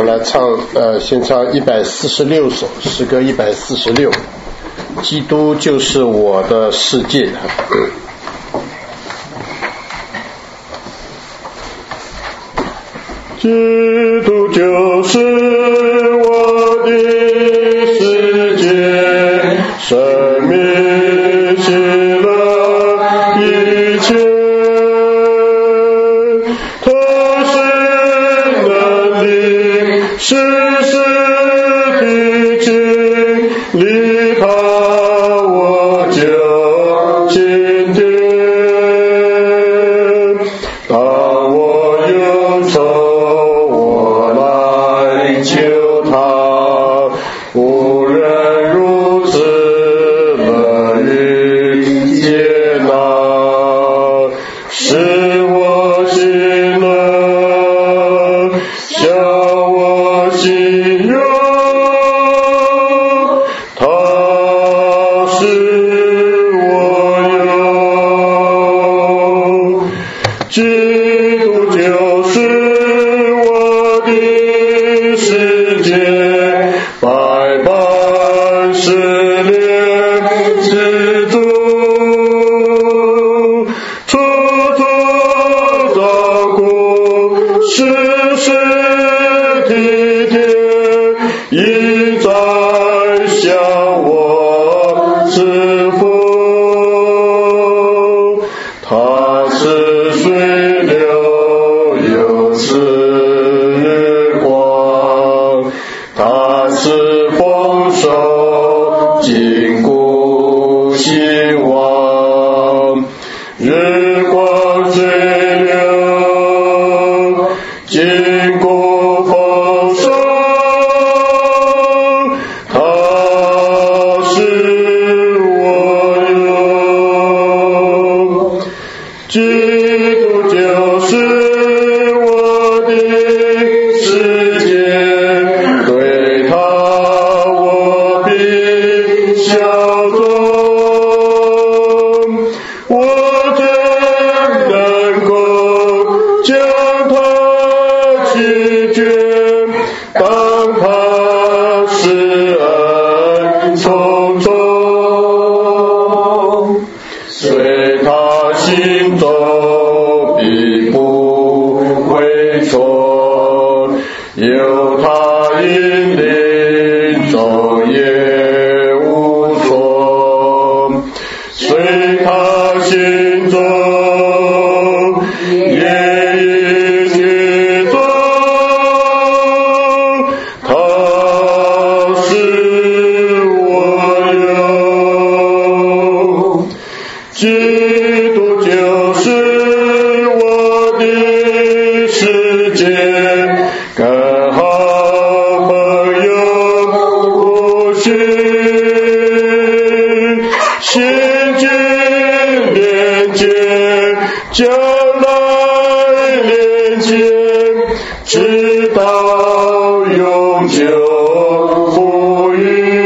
们来唱先唱146首诗歌146，基督就是我的世界。基督就是我的世界，生命喜乐一切，他是能力世事的经离开我就今天，当我忧愁求他，无人如此乐于接纳，使我喜乐，叫我心忧，他使我忧，基督就是世界百般试炼之中，处处照顾，时时体贴，一再向我赐福，他是水流有慈，他是丰收坚固希望，日光水流坚固丰收，他是我有，基督就是我的世界，当他施恩从中，随他行走必不会错，有他引领昼夜无错，随他行走基督就是我的世界，跟好朋友不许心经连接，将来连接，直到永久不渝。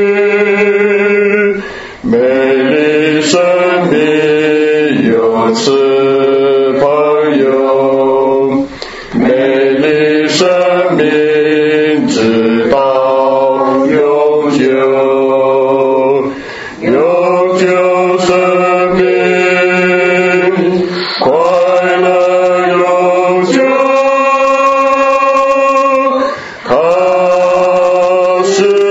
美丽生命有此朋友，美丽生命直到永久，永久生命快乐永久，他是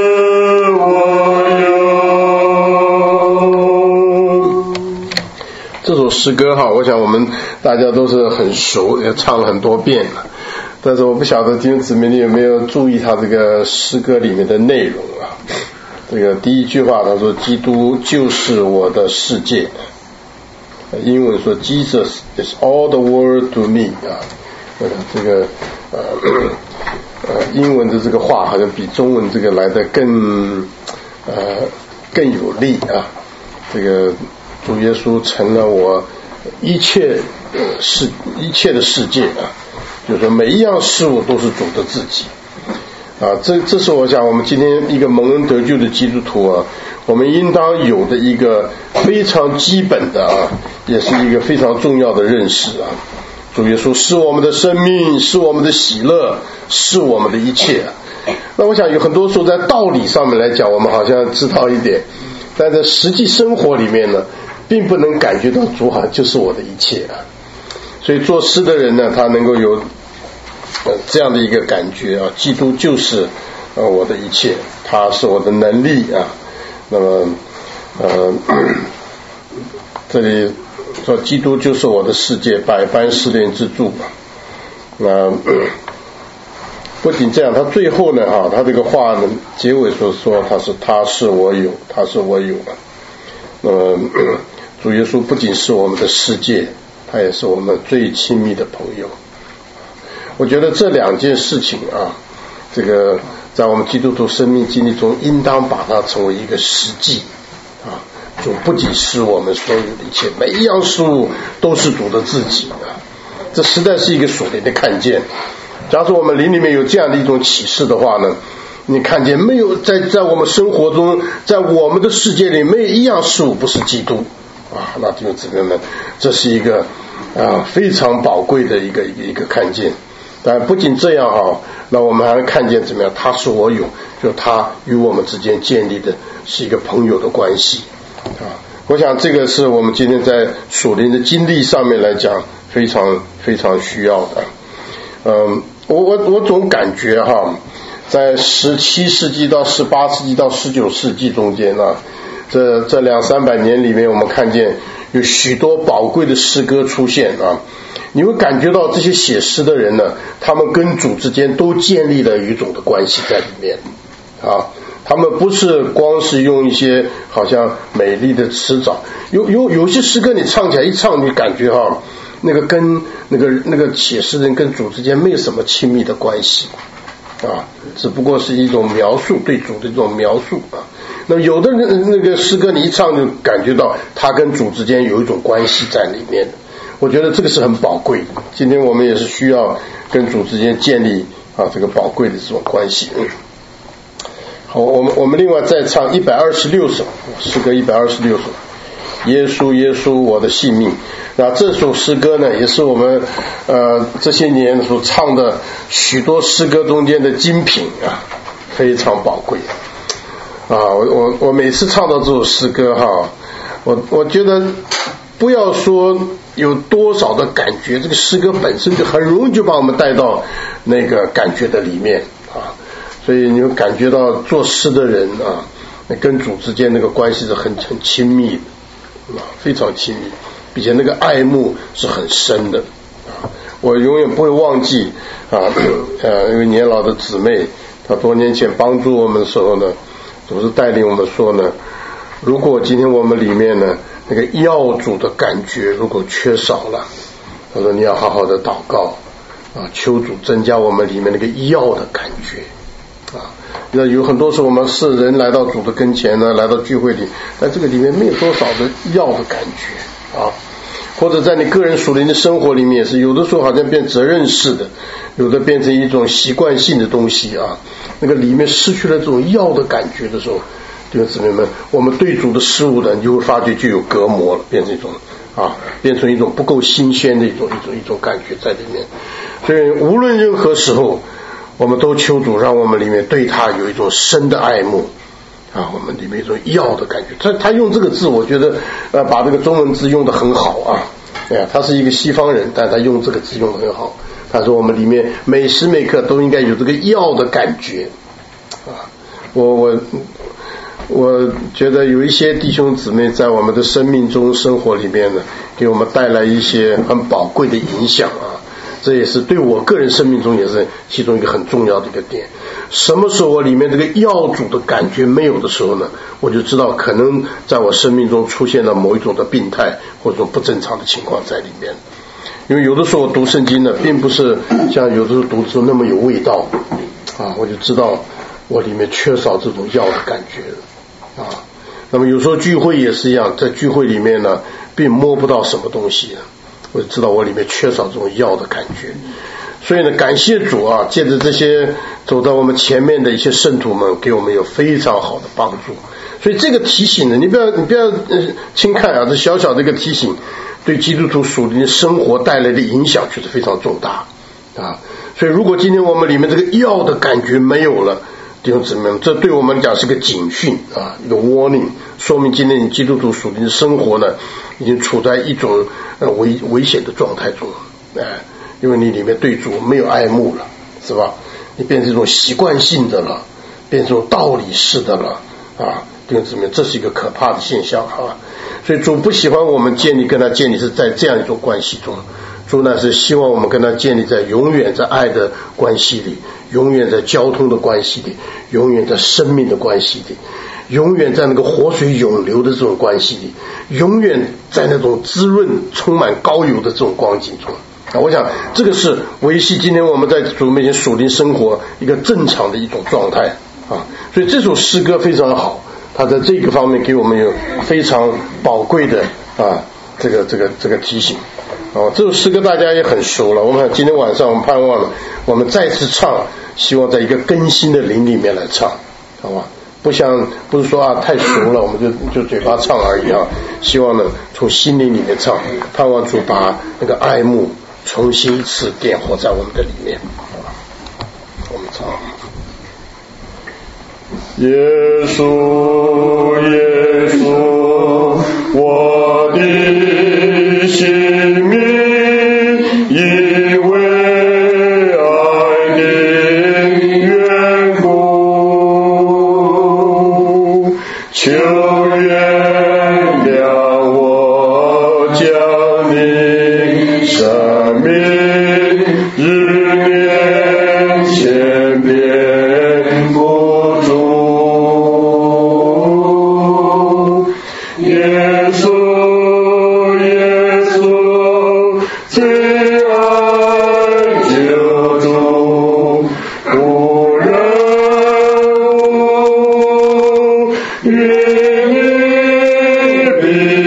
这首诗歌哈，我想我们大家都是很熟，也唱了很多遍了。但是我不晓得弟兄姊妹你有没有注意他这个诗歌里面的内容啊？这个第一句话他说基督就是我的世界，英文说 Jesus is all the world to me 啊。这个英文的这个话好像比中文这个来的更有力啊。这个主耶稣成了我一切的世界啊，就是说每一样事物都是主的自己啊。这是我想我们今天一个蒙恩得救的基督徒啊，我们应当有的一个非常基本的啊，也是一个非常重要的认识啊。 主耶稣是我们的生命，是我们的喜乐，是我们的一切。那我想有很多时候在道理上面来讲，我们好像知道一点，但在实际生活里面呢，并不能感觉到主好像就是我的一切啊。所以做诗的人呢，他能够有这样的一个感觉啊，基督就是我的一切，他是我的能力啊。那么这里说基督就是我的世界，百般试炼之助吧。那不仅这样，他最后呢他这个话呢结尾说他是我有，他是我有的。那么主耶稣不仅是我们的世界，他也是我们最亲密的朋友。我觉得这两件事情啊，这个在我们基督徒生命经历中应当把它成为一个实际啊。主不仅是我们所有的一切，每一样事物都是主的自己啊。这实在是一个属灵的看见。假如说我们灵里面有这样的一种启示的话呢，你看见没有，在我们生活中，在我们的世界里，没有一样事物不是基督啊。那弟兄姊妹们，这是一个非常宝贵的一个看见。但不仅这样那我们还能看见怎么样？他是我有，就他与我们之间建立的是一个朋友的关系啊。我想这个是我们今天在属灵的经历上面来讲非常非常需要的。我总感觉在17世纪到18世纪到19世纪中间这200-300年里面，我们看见有许多宝贵的诗歌出现你会感觉到这些写诗的人呢，他们跟主之间都建立了一种的关系在里面他们不是光是用一些好像美丽的词藻，有些诗歌你唱起来一唱，你感觉那个跟那个写诗人跟主之间没有什么亲密的关系只不过是一种描述，对主的一种描述那么有的人那个诗歌你一唱就感觉到他跟主之间有一种关系在里面，我觉得这个是很宝贵的。今天我们也是需要跟主之间建立这个宝贵的这种关系。好，我们另外再唱126首诗歌，126首耶稣耶稣我的性命。那这首诗歌呢，也是我们这些年所唱的许多诗歌中间的精品非常宝贵我每次唱到这首诗歌我觉得不要说有多少的感觉，这个诗歌本身就很容易就把我们带到那个感觉的里面所以你会感觉到做诗的人跟主之间那个关系是很亲密的非常亲密，并且那个爱慕是很深的我永远不会忘记一位年老的姊妹，她多年前帮助我们的时候呢，总是带领我们说呢，如果今天我们里面呢那个要主的感觉如果缺少了，她说你要好好的祷告求主增加我们里面那个要的感觉那有很多时候我们是人来到主的跟前呢，来到聚会里，但这个里面没有多少的要的感觉或者在你个人属灵的生活里面也是，有的时候好像变责任式的，有的变成一种习惯性的东西那个里面失去了这种要的感觉的时候，弟兄姊妹们，我们对主的事物呢，你就会发觉就有隔膜了，变成一种不够新鲜的一种感觉在里面。所以无论任何时候，我们都求主让我们里面对他有一种深的爱慕我们里面一种要的感觉。他用这个字，我觉得把这个中文字用得很好他是一个西方人，但他用这个字用得很好。他说我们里面每时每刻都应该有这个要的感觉我觉得有一些弟兄姊妹在我们的生命中生活里面呢，给我们带来一些很宝贵的影响这也是对我个人生命中也是其中一个很重要的一个点。什么时候我里面这个要主的感觉没有的时候呢，我就知道可能在我生命中出现了某一种的病态或者说不正常的情况在里面。因为有的时候我读圣经呢，并不是像有的时候读的时候那么有味道我就知道我里面缺少这种要的感觉那么有时候聚会也是一样，在聚会里面呢并摸不到什么东西我就知道我里面缺少这种要的感觉。所以呢，感谢主借着这些走到我们前面的一些圣徒们，给我们有非常好的帮助。所以这个提醒呢，你不要轻看这小小的一个提醒， 对基督徒属灵生活带来的影响却是非常重大啊。所以如果今天我们里面这个要的感觉没有了，弟兄姊妹们，这对我们讲是个警讯啊，一个 warning， 说明今天你基督徒属灵生活呢已经处在一种危险的状态中，因为你里面对主没有爱慕了，是吧？你变成一种习惯性的了，变成一种道理式的了啊，弟兄姊妹，这是一个可怕的现象啊。所以主不喜欢我们跟他建立是在这样一种关系中，主呢是希望我们跟他建立在永远在爱的关系里，永远在交通的关系里，永远在生命的关系里，永远在那个活水涌流的这种关系里，永远在那种滋润充满高油的这种光景中啊。我想这个是维系今天我们在主面前属灵生活一个正常的一种状态啊。所以这首诗歌非常好，它在这个方面给我们有非常宝贵的这个提醒。这首诗歌大家也很熟了，我们今天晚上我们盼望我们再次唱，希望在一个更新的灵里面来唱，好吧？不是说太熟了我们就嘴巴唱而已啊，希望呢从心灵里面唱，盼望主把那个爱慕重新一次点火在我们的里面。我们唱。耶稣耶稣，我的性命因为爱的缘故，求原谅我将你生命日面前变不住。耶稣耶稣，最爱救主，无人无愿意比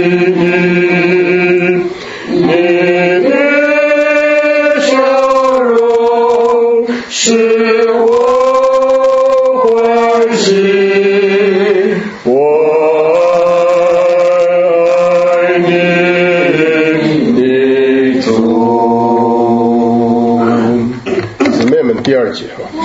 你的笑容使我欢喜，我爱你的主。姊妹们，第二节吧。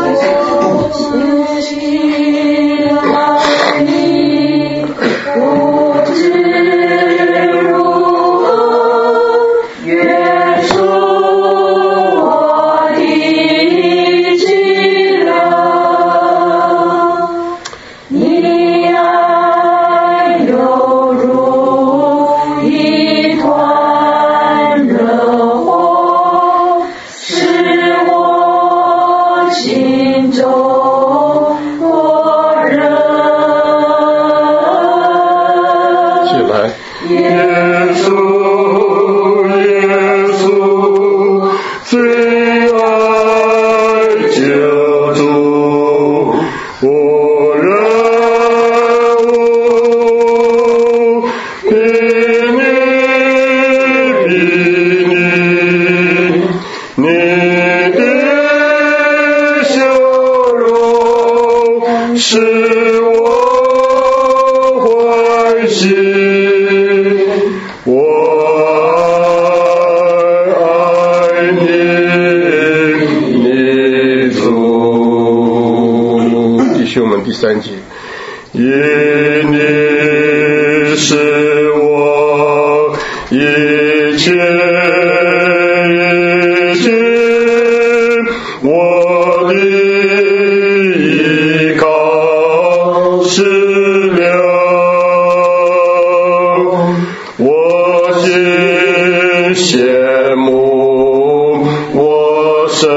第三节，因你是我一切我的依靠是了，我心羡慕我神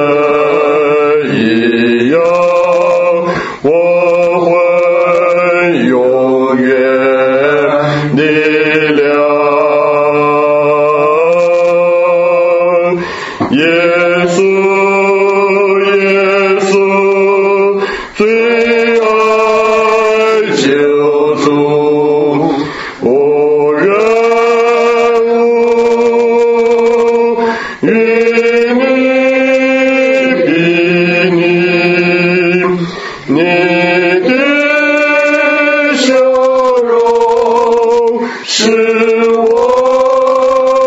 一样，我魂永远的了。耶稣耶稣，最爱救主，无人无与你比拟，你的笑容使我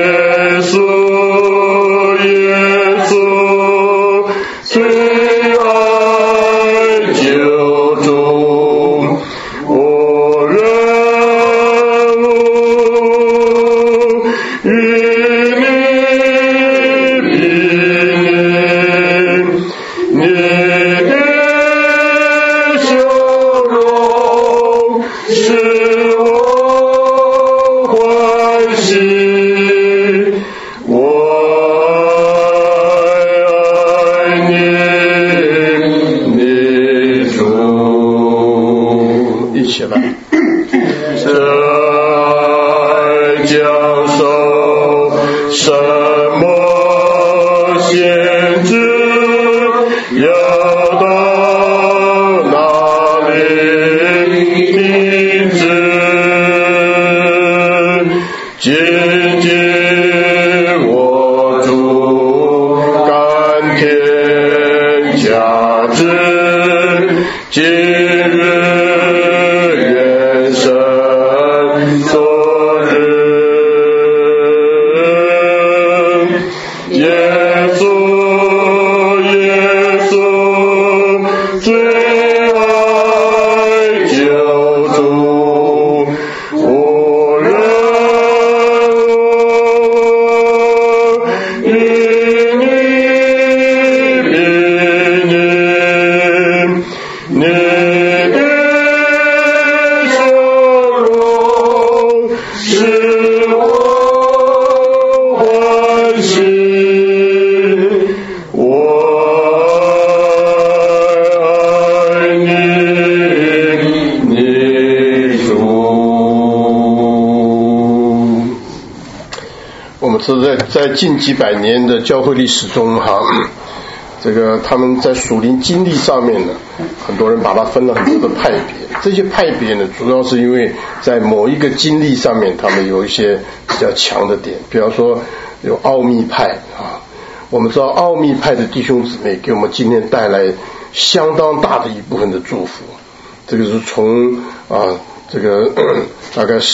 在近几百年的教会历史中这个他们在属灵经历上面呢，很多人把它分了很多的派别。这些派别呢，主要是因为在某一个经历上面，他们有一些比较强的点。比方说有奥秘派我们知道奥秘派的弟兄姊妹给我们今天带来相当大的一部分的祝福。这个是从这个大概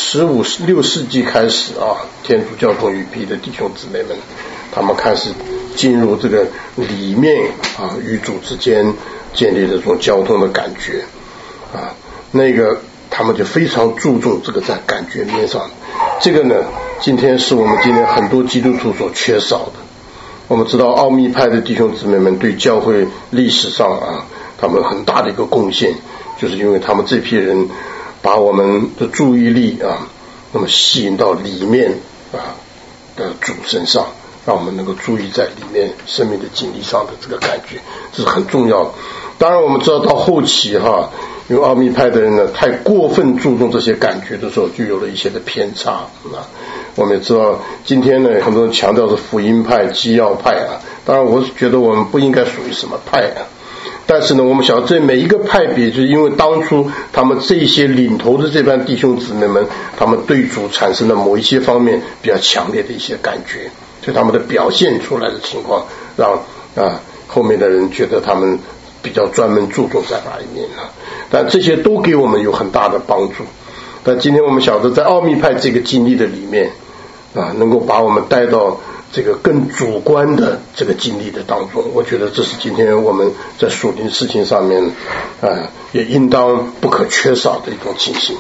15、16世纪开始天主教同语批的弟兄姊妹们，他们开始进入这个里面与主之间建立的这种交通的感觉那个他们就非常注重这个在感觉面上。这个呢，今天是我们今天很多基督徒所缺少的。我们知道奥秘派的弟兄姊妹们对教会历史上他们很大的一个贡献，就是因为他们这批人把我们的注意力那么吸引到里面的主身上，让我们能够注意在里面生命的经历上的这个感觉，这是很重要的。当然我们知道到后期因为奥秘派的人呢太过分注重这些感觉的时候，就有了一些的偏差我们也知道今天呢很多人强调是福音派、基要派当然我是觉得我们不应该属于什么派但是呢，我们晓得这每一个派别，就是因为当初他们这些领头的这班弟兄姊妹们，他们对主产生了某一些方面比较强烈的一些感觉，所以他们的表现出来的情况，让后面的人觉得他们比较专门注重在哪一面但这些都给我们有很大的帮助。但今天我们晓得，在奥秘派这个经历的里面能够把我们带到这个更主观的这个经历的当中，我觉得这是今天我们在属灵事情上面也应当不可缺少的一种情形。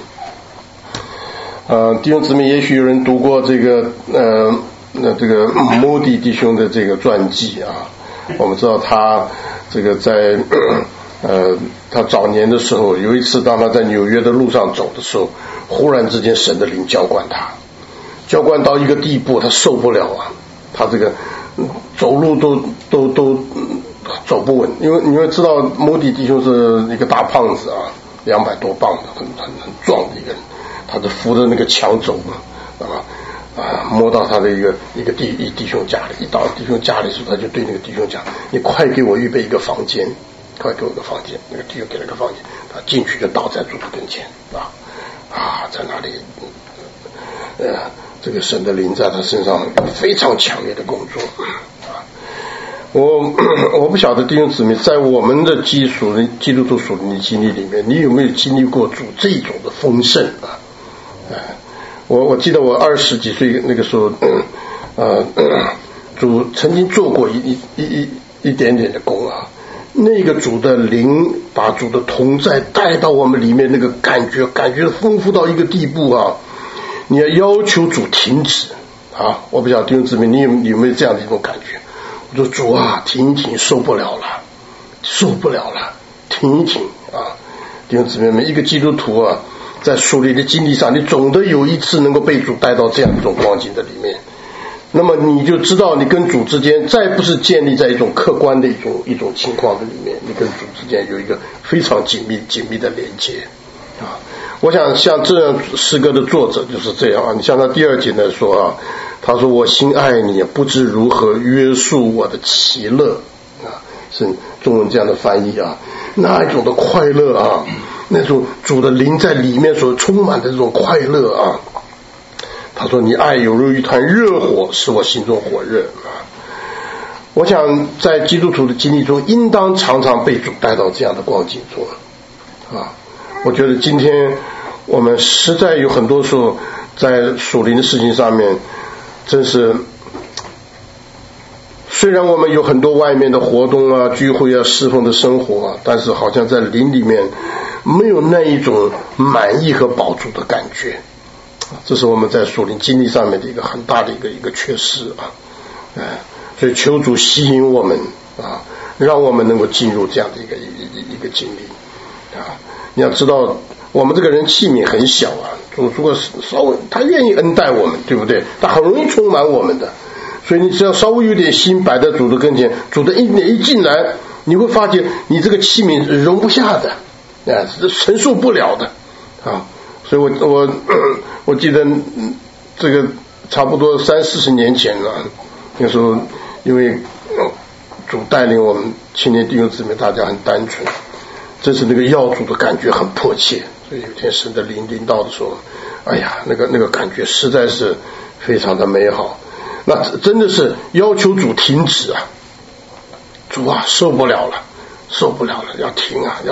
弟兄姊妹，也许有人读过这个这个莫迪弟兄的这个传记我们知道他这个在他早年的时候，有一次当他在纽约的路上走的时候，忽然之间神的灵浇灌他，浇灌到一个地步，他受不了他这个走路都走不稳，因为你会知道莫迪弟兄是一个大胖子200多磅的很壮的一个人，他是扶着那个墙走摸到他的一个弟兄家里，一到弟兄家里的时候，他就对那个弟兄讲：“你快给我预备一个房间，快给我一个房间。”那个弟兄给了个房间，他进去就倒在主的跟前在那里这个神的灵在他身上有非常强烈的工作我不晓得弟兄姊妹，在我们的基督徒属灵的经历里面，你有没有经历过主这种的丰盛我记得我20几岁那个时候，主曾经做过一点点的工啊。那个主的灵把主的同在带到我们里面，那个感觉丰富到一个地步啊！你要求主停止啊！我不晓得弟兄姊妹你有没有这样的一种感觉？我说主啊，停一停，受不了了，停一停啊！弟兄姊妹们，一个基督徒啊，在属灵的经历上，你总得有一次能够被主带到这样一种光景的里面。那么你就知道你跟主之间再不是建立在一种客观的一种情况的里面，你跟主之间有一个非常紧密的连接啊！我想像这样诗歌的作者就是这样啊，你像他第2节呢说啊，他说我心爱你，不知如何约束我的喜乐啊，是中文这样的翻译啊，那一种的快乐啊，那种主的灵在里面所充满的这种快乐啊。他说你爱有如一团热火，使我心中火热啊！我想在基督徒的经历中，应当常常被主带到这样的光景中啊！我觉得今天我们实在有很多时候在属灵的事情上面，真是虽然我们有很多外面的活动啊、聚会啊、侍奉的生活啊，但是好像在灵里面没有那一种满意和饱足的感觉。这是我们在属灵经历上面的一个很大的一个缺失啊，所以求主吸引我们啊，让我们能够进入这样的一个经历啊。你要知道，我们这个人器皿很小啊，主如果稍微他愿意恩待我们，对不对？他很容易充满我们的，所以你只要稍微有点心摆在主的跟前，主的恩典一进来，你会发现你这个器皿容不下的，承受不了的啊。所以我记得这个差不多30-40年前了，那时候因为主带领我们青年弟兄姊妹，大家很单纯，真是那个要主的感觉很迫切，所以有天神的临到的时候，哎呀，那个感觉实在是非常的美好。那真的是要求主停止啊，主啊，受不了了，要停啊！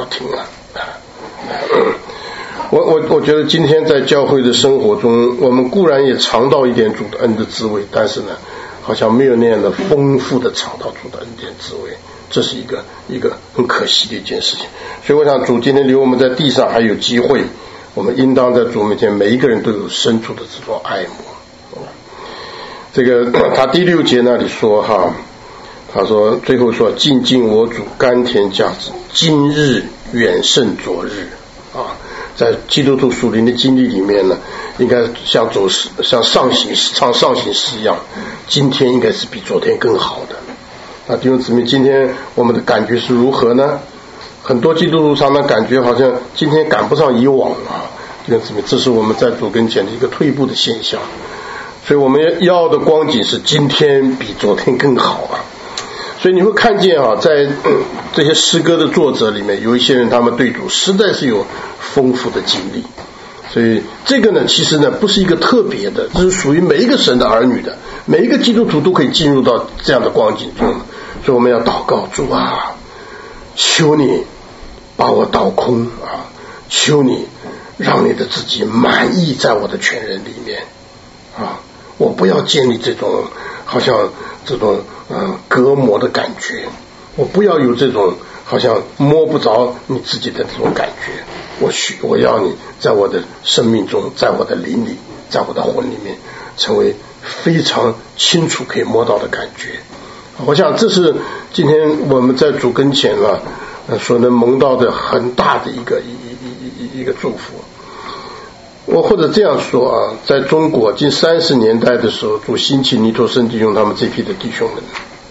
我觉得今天在教会的生活中，我们固然也尝到一点主的恩的滋味，但是呢，好像没有那样的丰富的尝到主的恩典滋味，这是一个很可惜的一件事情。所以我想主今天留我们在地上还有机会，我们应当在主面前每一个人都有深处的这种爱慕。这个他第6节那里说哈，他说最后说静静我主甘甜价值，今日远胜昨日啊。在基督徒属灵的经历里面呢，应该像上行诗一样，今天应该是比昨天更好的。那弟兄姊妹，今天我们的感觉是如何呢？很多基督徒常常感觉好像今天赶不上以往啊，弟兄姊妹，这是我们在主跟前的一个退步的现象。所以我们要的光景是今天比昨天更好啊。所以你会看见啊，在这些诗歌的作者里面，有一些人他们对主实在是有丰富的经历。所以这个呢，其实呢不是一个特别的，这是属于每一个神的儿女的，每一个基督徒都可以进入到这样的光景中。所以我们要祷告，主啊，求你把我倒空啊，求你让你的自己满意在我的全人里面啊，我不要建立这种好像这种隔膜的感觉，我不要有这种好像摸不着你自己的这种感觉，我要你在我的生命中，在我的灵里，在我的魂里面成为非常清楚可以摸到的感觉。我想这是今天我们在主跟前所能蒙到的很大的一个祝福。我或者这样说啊，在中国近30年代的时候，主兴起尼陀生弟兄他们这批的弟兄们，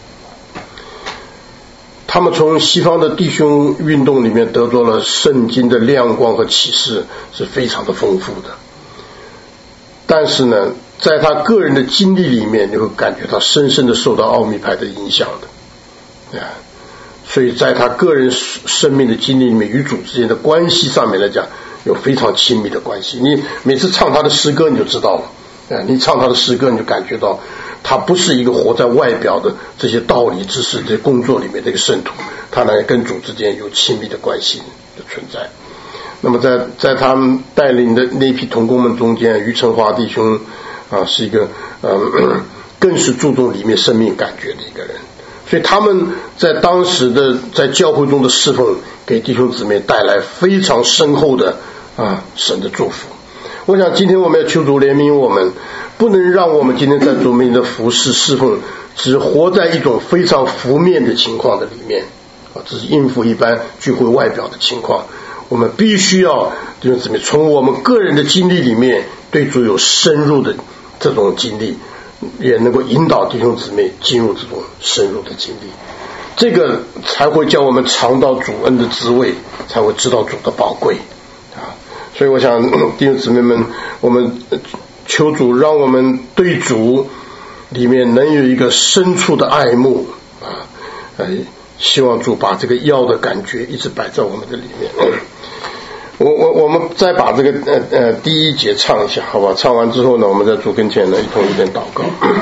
他们从西方的弟兄运动里面得到了圣经的亮光和启示，是非常的丰富的。但是呢，在他个人的经历里面，你会感觉到深深的受到奥秘派的影响的所以在他个人生命的经历里面，与主之间的关系上面来讲，有非常亲密的关系。你每次唱他的诗歌你就知道了你唱他的诗歌你就感觉到他不是一个活在外表的这些道理知识这些工作里面的一个圣徒，他能跟主之间有亲密的关系的存在。 那么在他们带领的那批同工们中间，于成华弟兄是一个更是注重里面生命感觉的一个人，所以他们在当时的在教会中的侍奉，给弟兄姊妹带来非常深厚的神的祝福。我想今天我们要求主怜悯我们，不能让我们今天在主面前的服侍侍奉只活在一种非常浮面的情况的里面，只是应付一般聚会外表的情况。我们必须要弟兄姊妹从我们个人的经历里面对主有深入的这种经历，也能够引导弟兄姊妹进入这种深入的经历，这个才会叫我们尝到主恩的滋味，才会知道主的宝贵所以我想弟兄姊妹们，我们求主让我们对主里面能有一个深处的爱慕希望主把这个要的感觉一直摆在我们的里面。我们再把这个第一节唱一下，好吧？唱完之后呢，我们在主跟前呢一同一边祷告。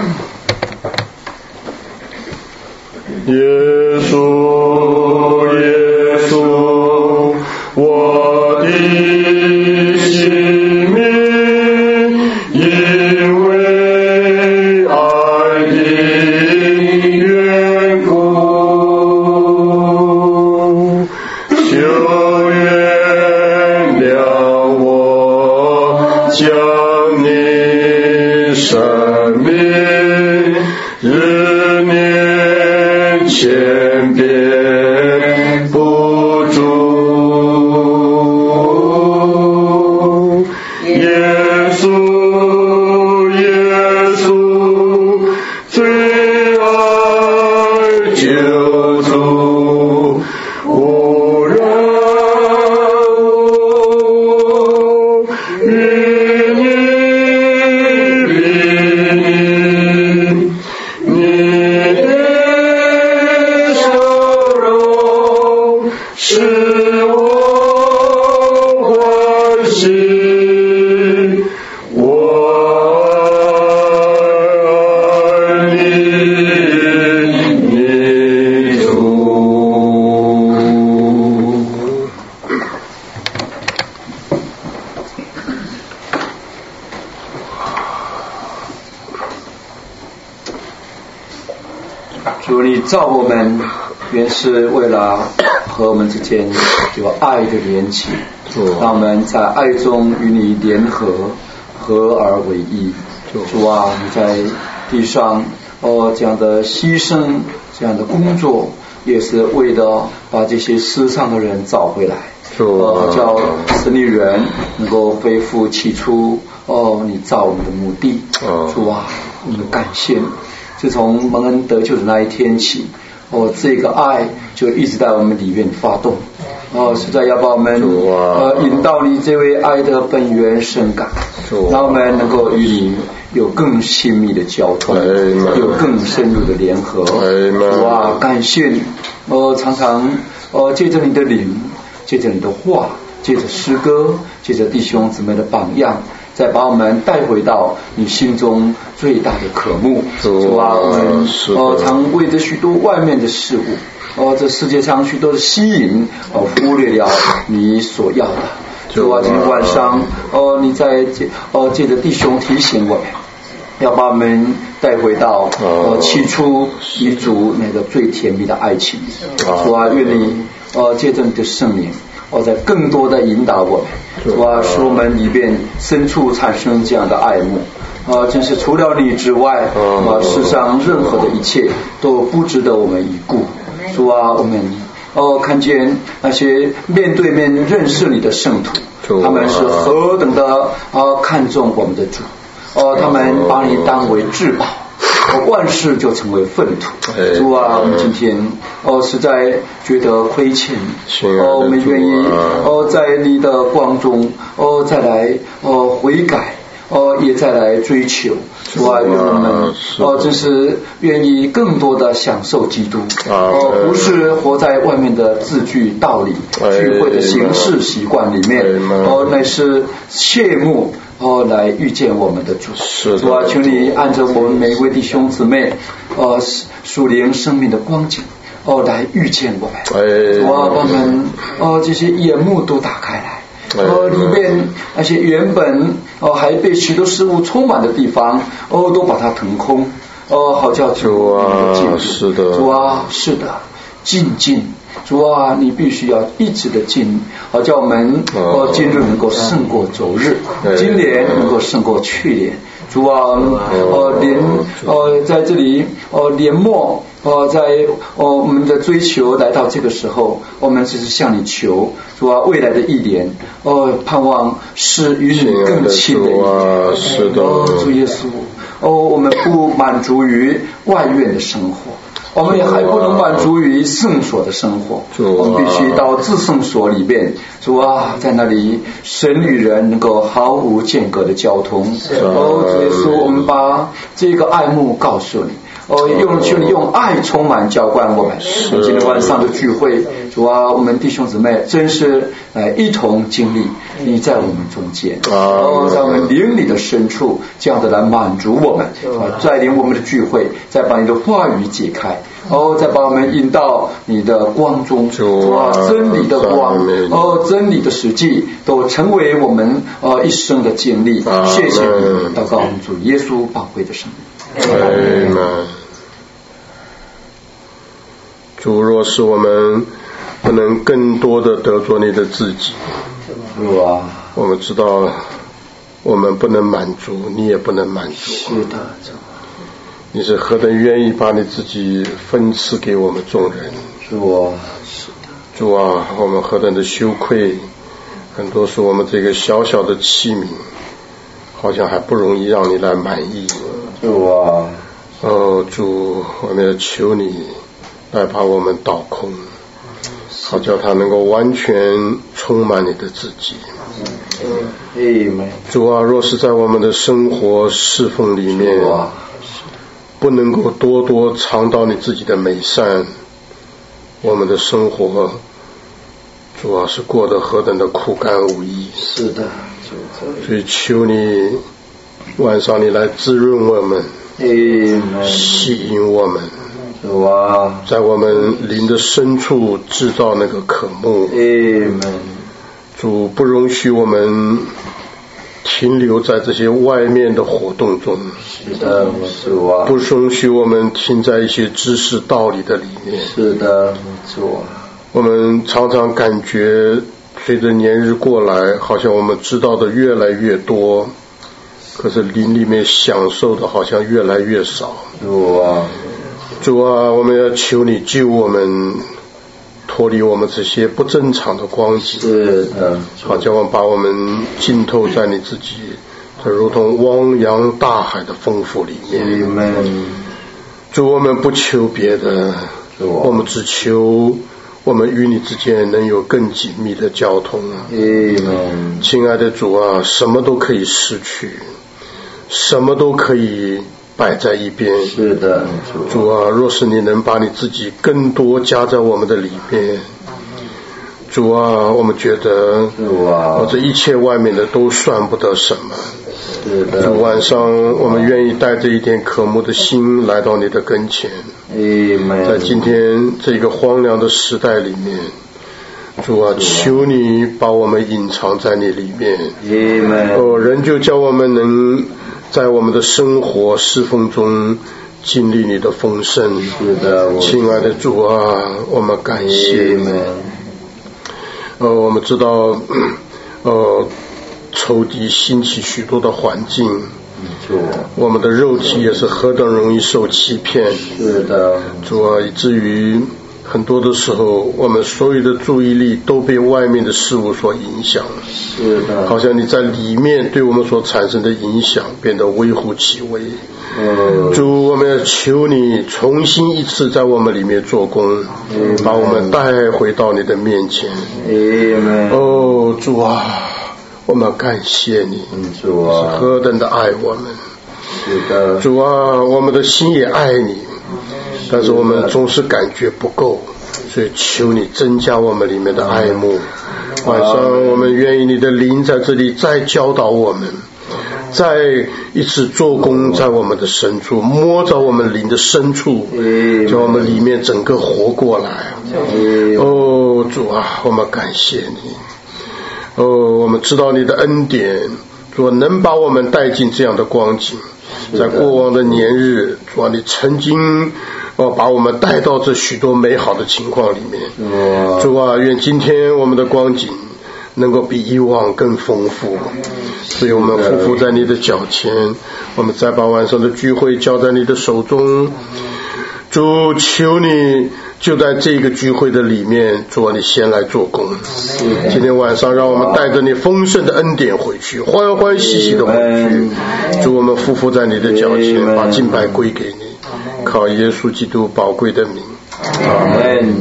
耶稣，耶稣，我的性命，因为爱的缘故，求原谅我将你生命日年千遍不住。耶稣，耶稣，最爱救主，无人与你比拟，你的笑容使我欢喜，我爱你主。 主，你造我们原是为了和我们之间有爱的连结，让我们在爱中与你联合，合而为一。主啊，你在地上这样的牺牲，这样的工作，也是为了把这些世上的人找回来，叫使你人能够恢复起初你造我们的目的。主啊，我们感谢你。自从蒙恩得救的那一天起，这个爱就一直在我们里面发动。实在要把我们引到你这位爱的本源深感，让我们能够与你有更亲密的交通，有更深入的联合。哇，感谢你！常常借着你的灵，借着你的话，借着诗歌，借着弟兄姊妹的榜样，再把我们带回到你心中最大的渴慕。主啊，我们常为着许多外面的事物，这世界上许多的吸引，忽略了你所要的。主啊，今天晚上你在借着弟兄提醒我们，要把我们带回到起初与主那个最甜蜜的爱情。主啊，愿你借着你的圣灵，在更多的引导我们。主啊，使我们里边深处产生这样的爱慕。真是除了你之外，世上任何的一切都不值得我们一顾。主啊，我们看见那些面对面认识你的圣徒，他们是何等的看重我们的主，他们把你当为至宝，万事就成为粪土。主啊，我们今天实在觉得亏欠，我们愿意在你的光中再来悔改，也再来追求。主啊，愿我们真是愿意更多的享受基督，不是活在外面的字句道理聚会的形式习惯里面，乃是切慕来遇见我们的主。主啊，求你按照我们每一位弟兄姊妹属灵生命的光景来遇见我们。主啊，把我们这些眼目都打开来， 里面那些原本还被许多事物充满的地方都把它腾空好叫主啊， 是的， 主啊，是的，静静，主啊，你必须要一直的静，好叫我们今日能够胜过昨日，今年能够胜过去年。主啊，在这里年末在我们的追求来到这个时候，我们只是向你求，主啊，未来的一年盼望是与你更亲的一年。 是的， 主耶稣，我们不满足于外院的生活，我们也还不能满足于圣所的生活，我们必须到至圣所里面。主啊，在那里神与人能够毫无间隔的交通。主耶稣，我们把这个爱慕告诉你，求你用爱充满浇灌我们。今天晚上的聚会，主啊，我们弟兄姊妹真是一同经历你在我们中间，在我们灵里的深处，这样的来满足我们，带领我们的聚会，再把你的话语解开，再把我们引到你的光中，真理的光，真理的实际都成为我们一生的经历。谢谢你，祷告主耶稣宝贵的生命。 主，若是我们不能更多的得着你的自己，我们知道我们不能满足，你也不能满足。 是的， 你是何等愿意把你自己分赐给我们众人。主啊，我们何等的羞愧，很多是我们这个小小的器皿好像还不容易让你来满意。主，我们要求你来把我们倒空，好叫它能够完全充满你的自己。主啊，若是在我们的生活侍奉里面不能够多多尝到你自己的美善，我们的生活主啊是过得何等的苦干无益。 是的， 所以求你晚上你来滋润我们，吸引我们，在我们灵的深处制造那个渴慕。主，不容许我们停留在这些外面的活动中， 是的，主啊， 不容许我们停在一些知识道理的里面。 是的，主啊， 我们常常感觉随着年日过来，好像我们知道的越来越多，可是灵里面享受的好像越来越少。主啊，我们要求你救我们脱离我们这些不正常的光景，好叫我们把我们浸透在你自己这如同汪洋大海的丰富里面。主，我们不求别的，我们只求我们与你之间能有更紧密的交通。亲爱的主啊，什么都可以失去，什么都可以摆在一边。 是的， 主啊，若是你能把你自己更多加在我们的里边，主啊，我们觉得这一切外面的都算不得什么。主，晚上我们愿意带着一点渴慕的心来到你的跟前。在今天这个荒凉的时代里面，主啊，求你把我们隐藏在你里面。人就叫我们能在我们的生活侍奉中经历你的丰盛。亲爱的主啊，我们感谢你。我们知道仇敌兴起许多的环境，我们的肉体也是何等容易受欺骗。 是的， 主啊，以至于很多的时候我们所有的注意力都被外面的事物所影响。 是的， 好像你在里面对我们所产生的影响变得微乎其微。主，我们要求你重新一次在我们里面做工，把我们带回到你的面前。主啊，我们感谢你， 主啊， 是何等的爱我们。 是的， 主啊，我们的心也爱你，但是我们总是感觉不够，所以求你增加我们里面的爱慕。晚上我们愿意你的灵在这里再教导我们，再一次做工在我们的深处，摸着我们灵的深处，叫我们里面整个活过来。主啊，我们感谢你。 我们知道你的恩典，主能把我们带进这样的光景。在过往的年日，主你曾经把我们带到这许多美好的情况里面。主啊，愿今天我们的光景能够比以往更丰富。所以我们匍匐在你的脚前，我们再把晚上的聚会交在你的手中。主，求你就在这个聚会的里面，主啊，你先来做工。今天晚上让我们带着你丰盛的恩典回去，欢欢喜喜的回去。主，我们匍匐在你的脚前，把敬拜归给你，靠耶稣基督宝贵的名。阿们。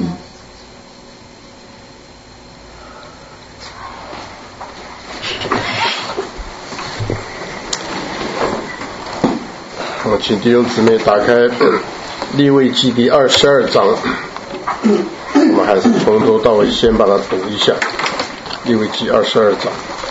我请弟兄姊妹打开利未记第22章，我们还是从头到尾先把它读一下。利未记22章，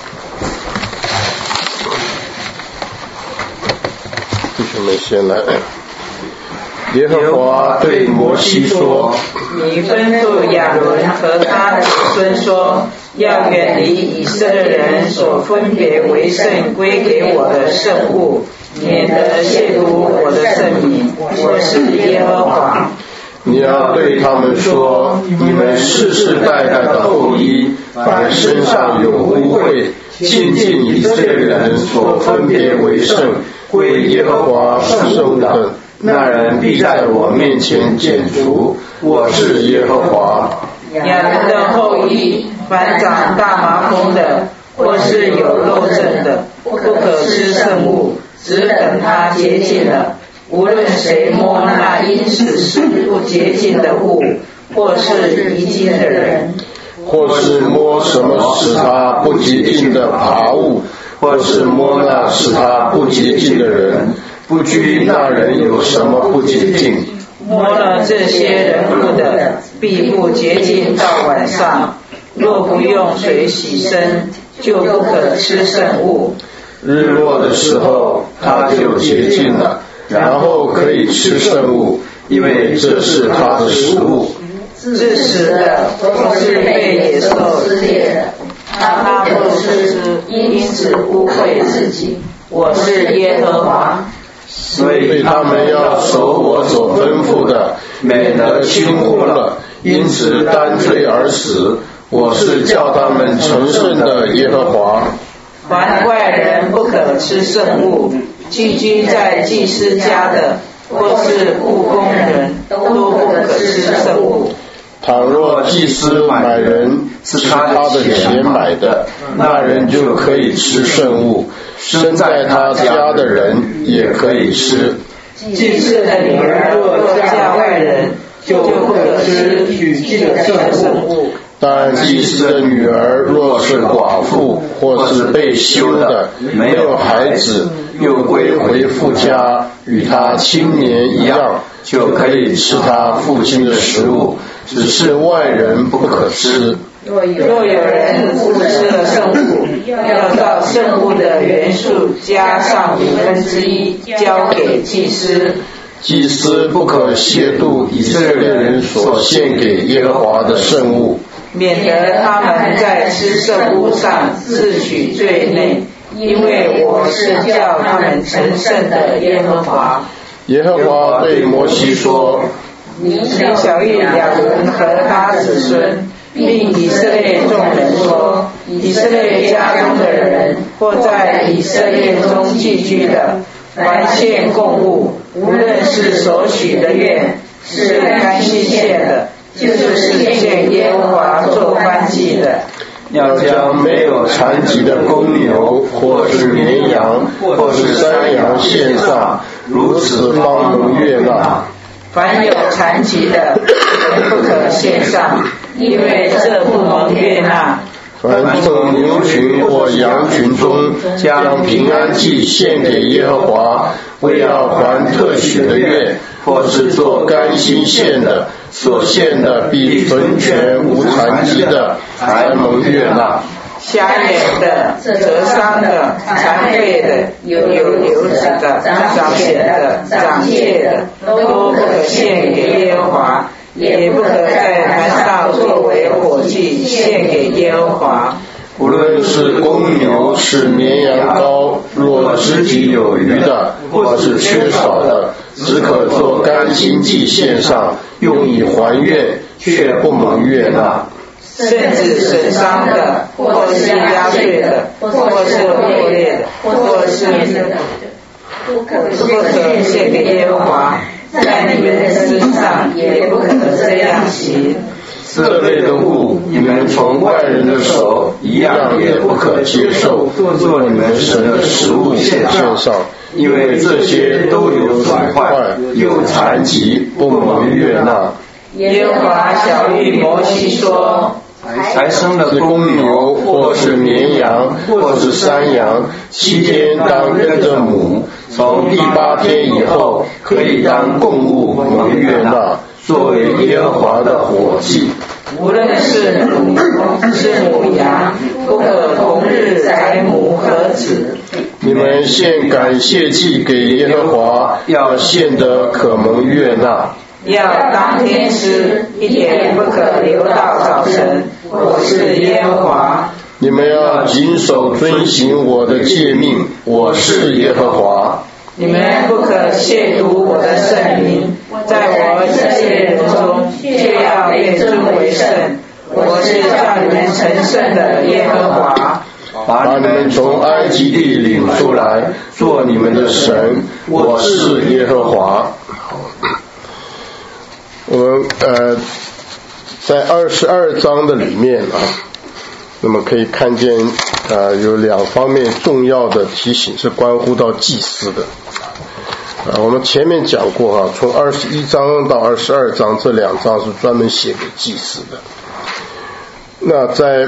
弟兄们先来。耶和华对摩西说： 你吩咐亚伦和他的子孙说，要远离以色列人所分别为圣归给我的圣物，免得亵渎我的圣名。我是耶和华。 你要对他们说，你们世世代代的后裔，凡身上有污秽，亲近以色列人所分别为圣归耶和华圣物的，那人必在我面前剪除。我是耶和华。 亚伦的后裔，凡长大麻风的，或是有肉症的，不可吃圣物，只等他洁净了。无论谁摸那因此是不洁净的物，或是遗精的人， 或是摸什么使他不洁净的爬物，或是摸那使他不洁净的人，不拘那人有什么不洁净。 摸了这些人物的，必不洁净到晚上。若不用水洗身，就不可吃圣物。 日落的时候，他就洁净了，然后可以吃圣物，因为这是他的食物。 致死的或是被野兽撕裂的，他不吃，因此污秽自己。我是耶和华。 所以他们要守我所吩咐的，免得轻忽了，因此担罪而死。我是叫他们成圣的耶和华。 凡外人不可吃圣物，寄居在祭司家的，或是雇工人，都不可吃圣物。 倘若祭司买人是他的钱买的，那人就可以吃圣物，生在他家的人也可以吃。 祭司的女儿若嫁外人，就不可吃娶进的圣物。 但祭司的女儿若是寡妇，或是被休的，没有孩子，又归回父家，与他青年一样，就可以吃他父亲的食物，只是外人不可吃。 若有人误吃了圣物，要照圣物的原数加上1/5，交给祭司。 祭司不可亵渎以色列人所献给耶和华的圣物， 免得他们在吃圣物上自取罪内，因为我是叫他们成圣的耶和华。 耶和华对摩西说： 你晓谕亚伦和他子孙，并以色列众人说，以色列家中的人，或在以色列中寄居的，凡献供物，无论是所许的愿，是甘心献的，就是献耶和华做燔祭的， 要将没有残疾的公牛，或是绵羊，或是山羊献上，如此方能悦纳。 凡有残疾的，不可献上，因为这不能悦纳。 凡从牛群或羊群中将平安祭献给耶和华，为要还特许的愿，或是做甘心献的，所献的比纯全无残疾的还蒙悦纳。 瞎眼的、折伤的、残废的、有瘤子的、长癣的、长疥的，都不可献给耶和华，也不可在坛上作为火祭献给耶和华。 无论是公牛是绵羊羔，若肢体有余的或是缺少的，只可做甘心祭献上，用以还愿，却不蒙悦纳。 甚至损伤的，或是压碎的，或是破裂的，或是不可献给耶和华，在你们的身上也不可这样行。 这类的物，你们从外人的手一样也不可接受，做你们神的食物献上，因为这些都有损坏，有残疾，不蒙悦纳。 耶和华晓谕摩西说， 才生的公牛或是绵羊或是山羊，7天当跟着母，从第8天以后可以当供物蒙悦纳，作为耶和华的火祭。 无论是母羊，不可同日宰母和子。 你们献感谢祭给耶和华，要献得可蒙悦纳。 要当天吃，一点不可留到早晨。我是耶和华。 你们要谨守遵行我的诫命，我是耶和华。 你们不可亵渎我的圣名，在我这些人中，却要被尊为圣。我是叫你们成圣的耶和华。 把你们从埃及地领出来，做你们的神，我是耶和华。我们在22章的里面啊，那么可以看见有2方面重要的提醒，是关乎到祭司的。我们前面讲过从21章到22章这2章是专门写给祭司的。那在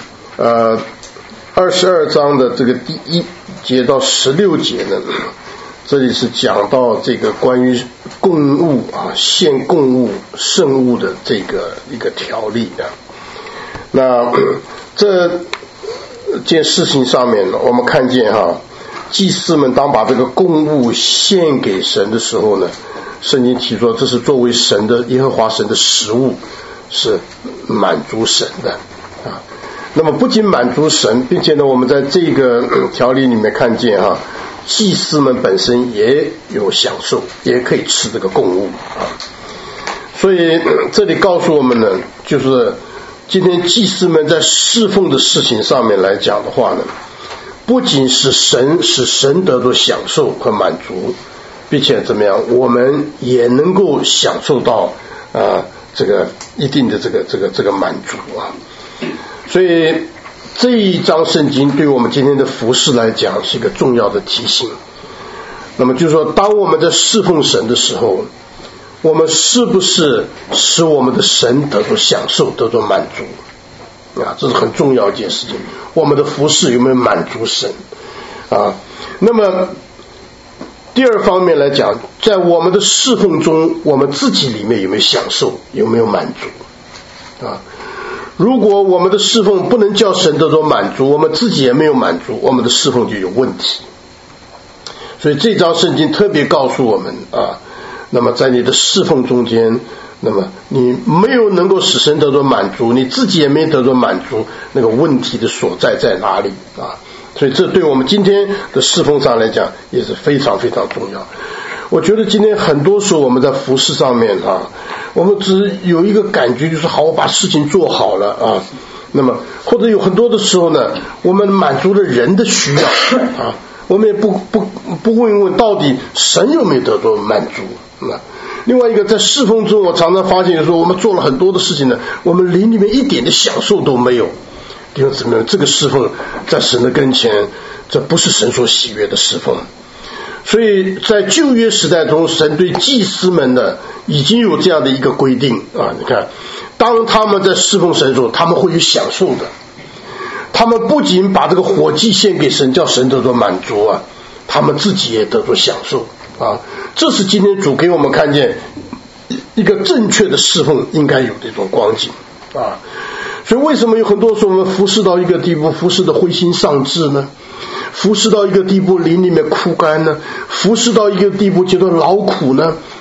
22章的这个第1节到16节呢，这里是讲到这个关于供物献供物圣物的这个一个条例啊。那这件事情上面呢，我们看见祭司们当把这个供物献给神的时候呢，圣经提说这是作为神的耶和华神的食物，是满足神的啊。那么不仅满足神，并且呢，我们在这个条例里面看见祭司们本身也有享受，也可以吃这个供物啊。所以这里告诉我们呢，就是今天祭司们在侍奉的事情上面来讲的话呢，不仅是使神得到享受和满足，并且怎么样，我们也能够享受到这个一定的这个满足啊。所以这一章圣经对我们今天的服事来讲是一个重要的提醒。那么就是说，当我们在侍奉神的时候，我们是不是使我们的神得到享受，得到满足啊？这是很重要一件事情。我们的服事有没有满足神啊？那么第二方面来讲，在我们的侍奉中，我们自己里面有没有享受，有没有满足啊？如果我们的侍奉不能叫神得到满足，我们自己也没有满足，我们的侍奉就有问题。所以这章圣经特别告诉我们那么在你的侍奉中间，那么你没有能够使神得到满足，你自己也没得到满足，那个问题的所在在哪里啊？所以这对我们今天的侍奉上来讲也是非常非常重要。我觉得今天很多时候我们在服事上面我们只有一个感觉，就是好，我把事情做好了那么或者有很多的时候呢，我们满足了人的需要我们也不问问到底神有没有得到满足另外一个，在侍奉中我常常发现说，我们做了很多的事情呢，我们灵里面一点的享受都没有。弟兄姊妹，这个侍奉在神的跟前，这不是神所喜悦的侍奉。所以在旧约时代中，神对祭司们呢已经有这样的一个规定你看，当他们在侍奉神的时候，他们会有享受的。他们不仅把这个火祭献给神，叫神得到满足他们自己也得到享受这是今天主给我们看见一个正确的侍奉应该有的一种光景所以为什么有很多时候我们服侍到一个地步，服侍的灰心丧志呢？服侍到一个地步，灵里面枯干呢？服侍到一个地步觉得劳苦呢？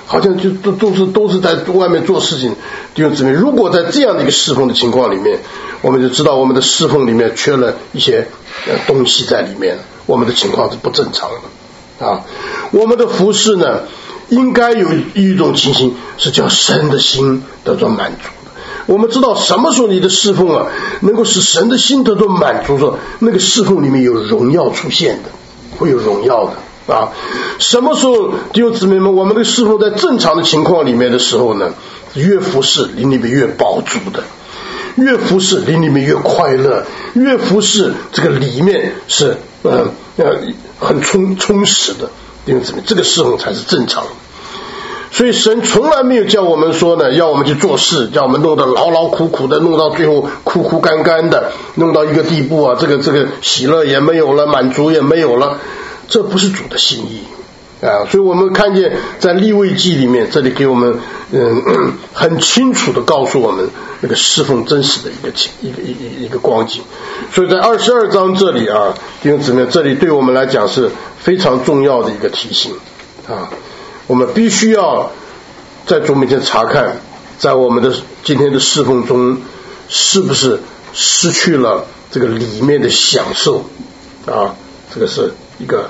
好像就都是在外面做事情。弟兄姊妹，如果在这样的一个侍奉的情况里面，我们就知道我们的侍奉里面缺了一些东西在里面，我们的情况是不正常的啊。我们的服事呢，应该有一种情形是叫神的心得到满足的。我们知道什么时候你的侍奉啊能够使神的心得到满足的时候，那个侍奉里面有荣耀出现的，会有荣耀的啊。什么时候弟兄姊妹们，我们的侍奉在正常的情况里面的时候呢，越服事灵里面越饱足的，越服事灵里面越快乐，越服事这个里面是很充实的。弟兄姊妹，这个侍奉才是正常的。所以神从来没有叫我们说呢，要我们去做事，叫我们弄得劳劳苦苦的，弄到最后枯枯干干的，弄到一个地步啊，这个喜乐也没有了，满足也没有了，这不是主的心意啊。所以我们看见在利未记里面，这里给我们很清楚的告诉我们那个侍奉真实的一个光景。所以在22章这里啊，弟兄姊妹，这里对我们来讲是非常重要的一个提醒啊。我们必须要在主面前查看，在我们的今天的侍奉中，是不是失去了这个里面的享受啊？这个是一个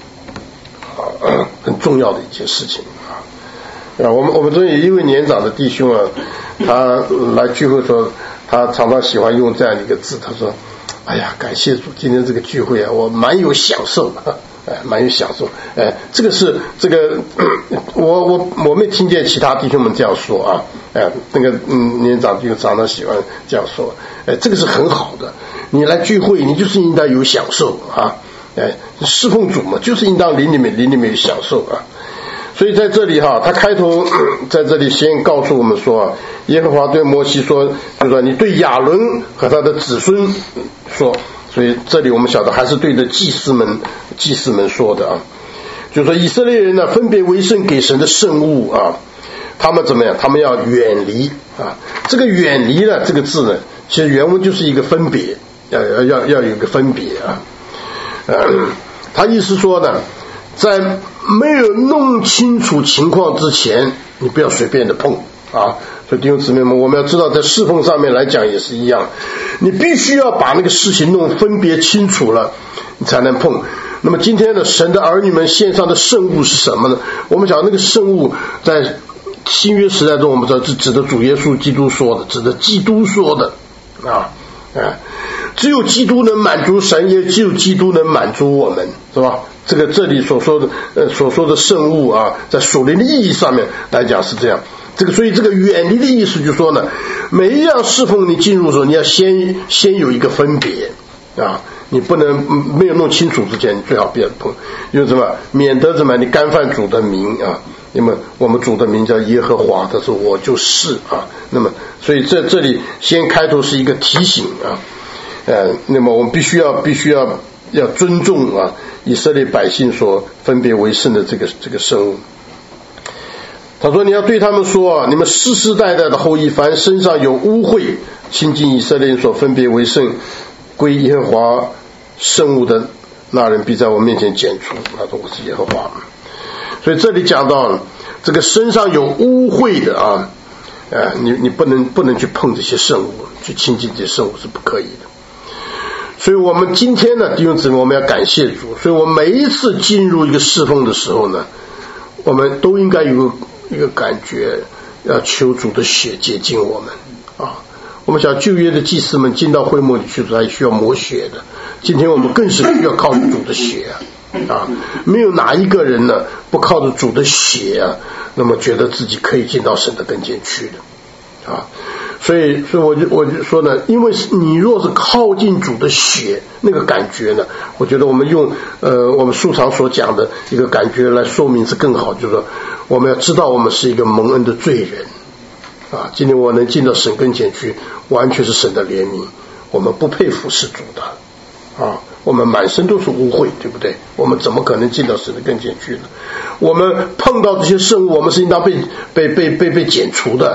很重要的一件事情啊。我们这里有一位年长的弟兄啊，他来聚会的时候，他常常喜欢用这样的一个字，他说：“哎呀，感谢主，今天这个聚会啊，我蛮有享受的。”蛮有享受。这个是这个我没听见其他弟兄们这样说啊。那个年长就常常喜欢这样说。这个是很好的。你来聚会，你就是应当有享受啊。侍奉主嘛，就是应当灵里面有享受啊。所以在这里哈，他开头在这里先告诉我们说，耶和华对摩西说，就说你对亚伦和他的子孙说。所以这里我们晓得还是对着祭司们说的啊，就是说以色列人呢，分别为圣给神的圣物啊，他们怎么样？他们要远离啊。这个远离呢，这个字呢，其实原文就是一个分别，要有一个分别啊。他意思说呢，在没有弄清楚情况之前，你不要随便的碰啊。所以弟兄姊妹们，我们要知道在侍奉上面来讲也是一样，你必须要把那个事情弄分别清楚了，你才能碰。那么今天的神的儿女们献上的圣物是什么呢？我们讲那个圣物在新约时代中，我们知道是指的主耶稣基督说的，指的基督说的啊。只有基督能满足神，也只有基督能满足我们，是吧？这里所说的圣物啊，在属灵的意义上面来讲是这样。所以这个远离的意思就是说呢，每一样侍奉你进入的时候，你要先有一个分别啊，你不能没有弄清楚之前，你最好不要碰，因为什么？免得什么？你干犯主的名啊。那么我们主的名叫耶和华，他说我就是啊。那么所以这里先开头是一个提醒啊，那么我们必须要尊重啊以色列百姓所分别为圣的这个圣物。他说你要对他们说啊，你们世世代代的后裔，凡身上有污秽亲近以色列人所分别为圣归耶和华圣物的那人，必在我面前剪除。他说我是耶和华。所以这里讲到这个身上有污秽的啊，你不能去碰这些圣物，去亲近这些圣物是不可以的。所以我们今天呢，弟兄姊妹，我们要感谢主。所以我们每一次进入一个侍奉的时候呢，我们都应该有一个感觉，要求主的血洁净我们啊。我们想旧约的祭司们进到会幕里去，还需要抹血的。今天我们更是需要靠主的血啊，没有哪一个人呢不靠着主的血啊，那么觉得自己可以进到神的跟前去的啊。所以我就说呢，因为你若是靠近主的血，那个感觉呢，我觉得我们用我们素常所讲的一个感觉来说明是更好，就是说我们要知道我们是一个蒙恩的罪人啊。今天我能进到神跟前去，完全是神的怜悯，我们不配服侍主的啊，我们满身都是污秽，对不对？我们怎么可能进到神的跟前去呢？我们碰到这些圣物，我们是应当被剪除的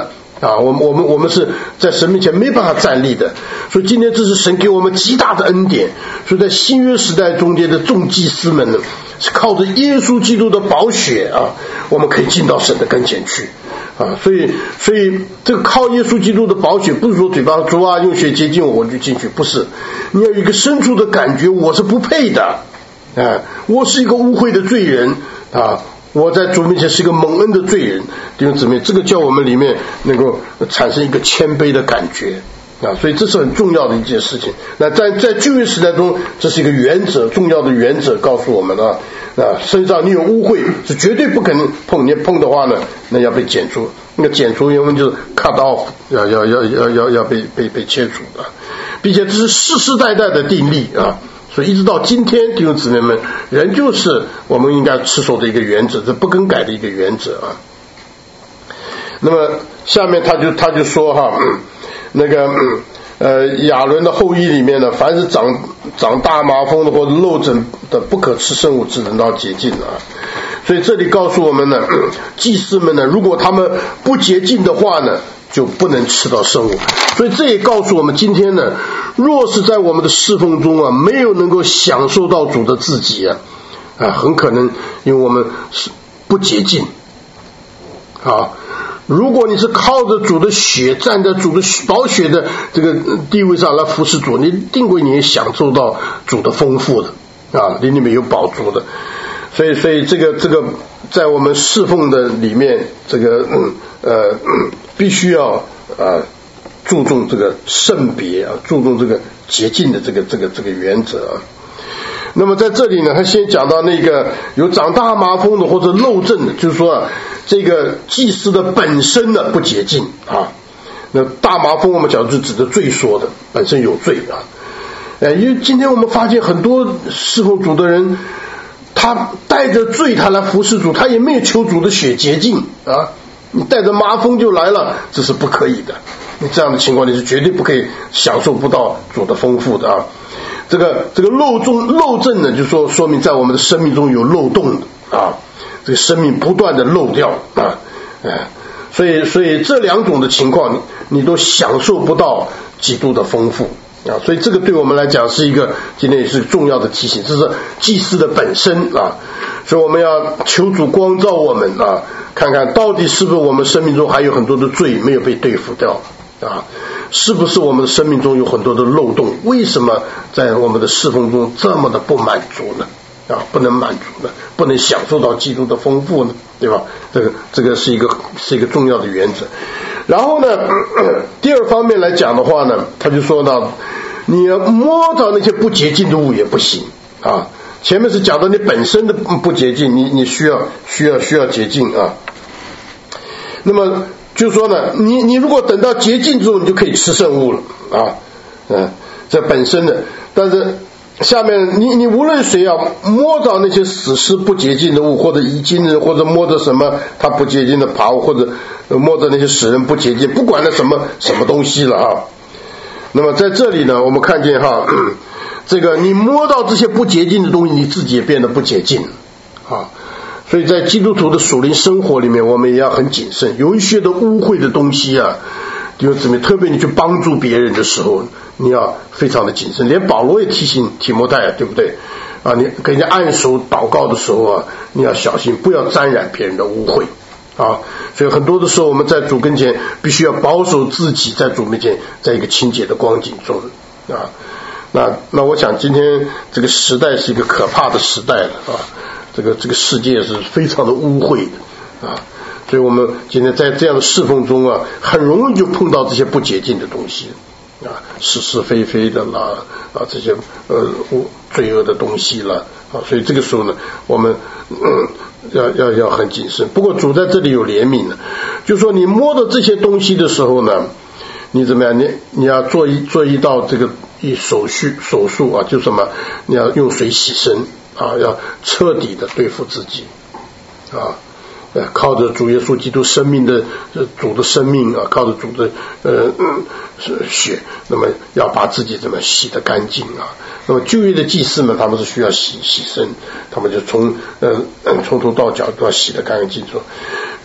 啊，我们是在神面前没办法站立的，所以今天这是神给我们极大的恩典。所以在新约时代中间的众祭司们呢，是靠着耶稣基督的宝血啊，我们可以进到神的跟前去啊。所以这个靠耶稣基督的宝血，不是说嘴巴主啊用血洁净我就进去，不是，你要有一个深处的感觉，我是不配的啊，我是一个污秽的罪人啊，我在主面前是一个蒙恩的罪人。弟兄姊妹，这个叫我们里面能够产生一个谦卑的感觉啊，所以这是很重要的一件事情。那在旧约时代中，这是一个原则，重要的原则告诉我们啊，身上你有污秽是绝对不可能碰，你碰的话呢，那要被剪除，那个剪除原文就是 cut off， 要被切除的，并且这是世世代代的定例啊。所以一直到今天，弟兄姊妹们，仍旧是我们应该持守的一个原则，这不更改的一个原则啊。那么下面他就说哈，那个亚伦的后裔里面呢，凡是长大麻风的或者漏疹的，不可吃圣物，只能到洁净啊。所以这里告诉我们呢，祭司们呢，如果他们不洁净的话呢，就不能吃到圣物。所以这也告诉我们，今天呢，若是在我们的侍奉中啊，没有能够享受到主的自己啊，很可能因为我们是不洁净啊。如果你是靠着主的血，站在主的宝血的这个地位上来服侍主，你定会你享受到主的丰富的啊，里面有宝足的。所以这个在我们侍奉的里面，这个必须要注重这个圣别啊，注重这个洁净的这个原则啊。那么在这里呢，他先讲到那个有长大麻风的或者漏症的，就是说这个祭司的本身呢不洁净啊。那大麻风我们讲就指的罪说的，本身有罪啊。因为今天我们发现很多侍奉主的人，他带着罪他来服侍主，他也没有求主的血洁净啊。你带着麻风就来了，这是不可以的。你这样的情况你是绝对不可以享受不到主的丰富的啊。这个漏症呢，就说明在我们的生命中有漏洞啊，这个生命不断的漏掉啊，所以这两种的情况你都享受不到基督的丰富啊，所以这个对我们来讲是一个今天也是重要的提醒，这是祭司的本身啊，所以我们要求主光照我们啊，看看到底是不是我们生命中还有很多的罪没有被对付掉啊，是不是我们的生命中有很多的漏洞？为什么在我们的侍奉中这么的不满足呢？啊，不能满足呢，不能享受到基督的丰富呢？对吧？这个是一个重要的原则。然后呢，第二方面来讲的话呢，他就说到，你要摸到那些不洁净的物也不行啊。前面是讲到你本身的不洁净，你需要洁净啊。那么就说呢，你如果等到洁净之后，你就可以吃圣物了啊，这本身的。但是下面你无论谁要摸着那些死尸不洁净的物，或者遗精人，或者摸着什么他不洁净的爬物，或者摸着那些死人不洁净，不管那什么东西了啊。那么在这里呢，我们看见哈，这个你摸到这些不洁净的东西，你自己也变得不洁净啊。所以在基督徒的属灵生活里面，我们也要很谨慎，有一些的污秽的东西啊，弟兄姊妹，特别你去帮助别人的时候，你要非常的谨慎。连保罗也提醒提摩太，对不对啊？你跟人家按手祷告的时候啊，你要小心，不要沾染别人的污秽啊。所以很多的时候，我们在主跟前必须要保守自己，在主面前在一个清洁的光景中啊。那我想今天这个时代是一个可怕的时代了啊。这个世界是非常的污秽的啊，所以我们今天在这样的侍奉中啊，很容易就碰到这些不洁净的东西啊，是是非非的啦啊，这些罪恶的东西啦啊，所以这个时候呢，我们要很谨慎。不过主在这里有怜悯呢，就说你摸到这些东西的时候呢，你怎么样？你要做一道这个手术啊，就什么？你要用水洗身啊，要彻底的对付自己啊，靠着主耶稣基督生命的主的生命啊，靠着主的血，那么要把自己怎么洗得干净啊？那么旧约的祭司们，他们是需要洗身，他们就从头到脚都要洗得干干净净。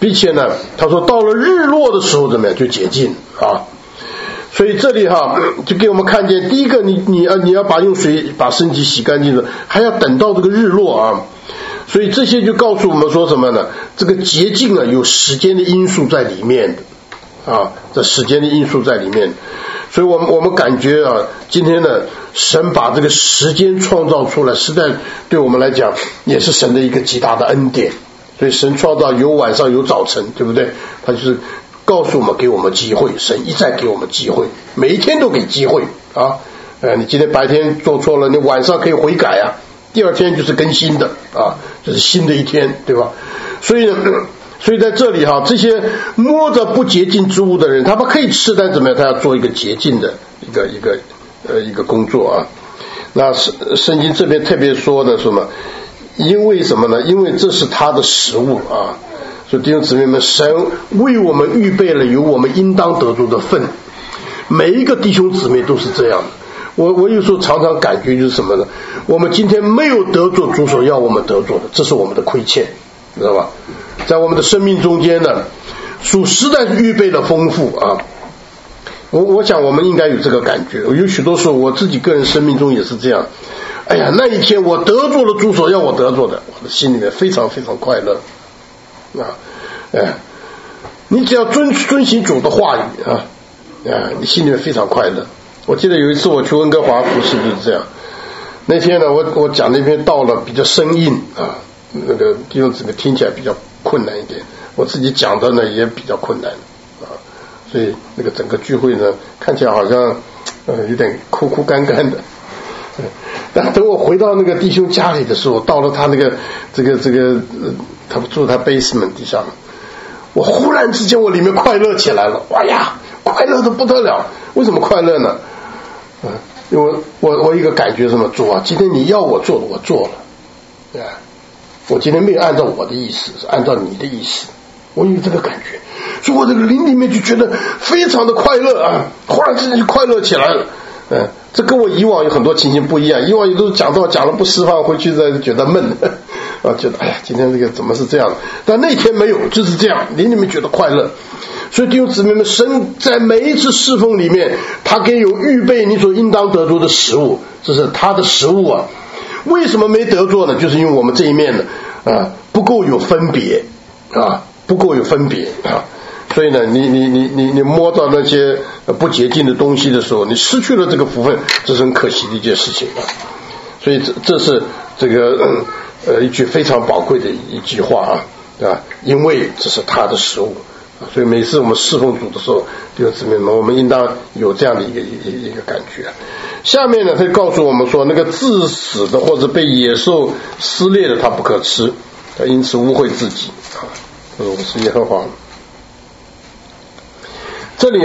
并且呢，他说到了日落的时候怎么样就洁净啊。所以这里就给我们看见，第一个你要用水把身体洗干净的，还要等到这个日落啊。所以这些就告诉我们说什么呢？这个洁净有时间的因素在里面的啊，这时间的因素在里面。所以我们感觉今天呢，神把这个时间创造出来，实在对我们来讲也是神的一个极大的恩典。所以神创造有晚上有早晨，对不对？他就是告诉我们，给我们机会，神一再给我们机会，每一天都给机会啊。你今天白天做错了，你晚上可以悔改啊，第二天就是更新的啊，这是新的一天，对吧？所以在这里这些摸着不洁净之物的人，他们可以吃，但怎么样？他要做一个洁净的一个工作啊。那圣经这边特别说的什么？因为什么呢？因为这是他的食物啊。所以弟兄姊妹们，神为我们预备了有我们应当得着的份，每一个弟兄姊妹都是这样的。我有时候常常感觉就是什么呢？我们今天没有得着主所要我们得着的，这是我们的亏欠，知道吧？在我们的生命中间呢，主实在是预备了丰富啊。我想我们应该有这个感觉。有许多时候我自己个人生命中也是这样。哎呀，那一天我得着了主所要我得着的，我的心里面非常非常快乐啊！你只要遵行主的话语啊，你心里面非常快乐。我记得有一次我去温哥华服侍就是这样。那天呢，我讲那篇道了比较生硬啊，那个弟兄姊妹听起来比较困难一点，我自己讲的呢也比较困难啊，所以那个整个聚会呢看起来好像有点枯枯干干的。但等我回到那个弟兄家里的时候，到了他那个他住他 basement 底下，我忽然之间我里面快乐起来了，哇呀，快乐的不得了！为什么快乐呢？因为我一个感觉什么，主啊，今天你要我做的我做了，我今天没有按照我的意思，是按照你的意思，我有这个感觉，所以我这个灵里面就觉得非常的快乐啊，忽然之间就快乐起来了。这跟我以往有很多情形不一样，以往有都是讲了不释放，回去再觉得闷啊，觉得哎呀，今天这个怎么是这样的？但那天没有，就是这样，灵里面觉得快乐。所以弟兄姊妹们，神在每一次侍奉里面，他给有预备你所应当得着的食物，这是他的食物啊。为什么没得着呢？就是因为我们这一面呢不够有分别啊，不够有分别啊。所以呢，你摸到那些不洁净的东西的时候，你失去了这个福分，这是很可惜的一件事情啊。所以这是这个一句非常宝贵的一句话啊，因为这是他的食物，所以每次我们侍奉主的时候，弟兄姊妹们，我们应当有这样的一个感觉。下面呢，他就告诉我们说，那个自死的或者被野兽撕裂的，他不可吃，他因此污秽自己啊。我是耶和华。这里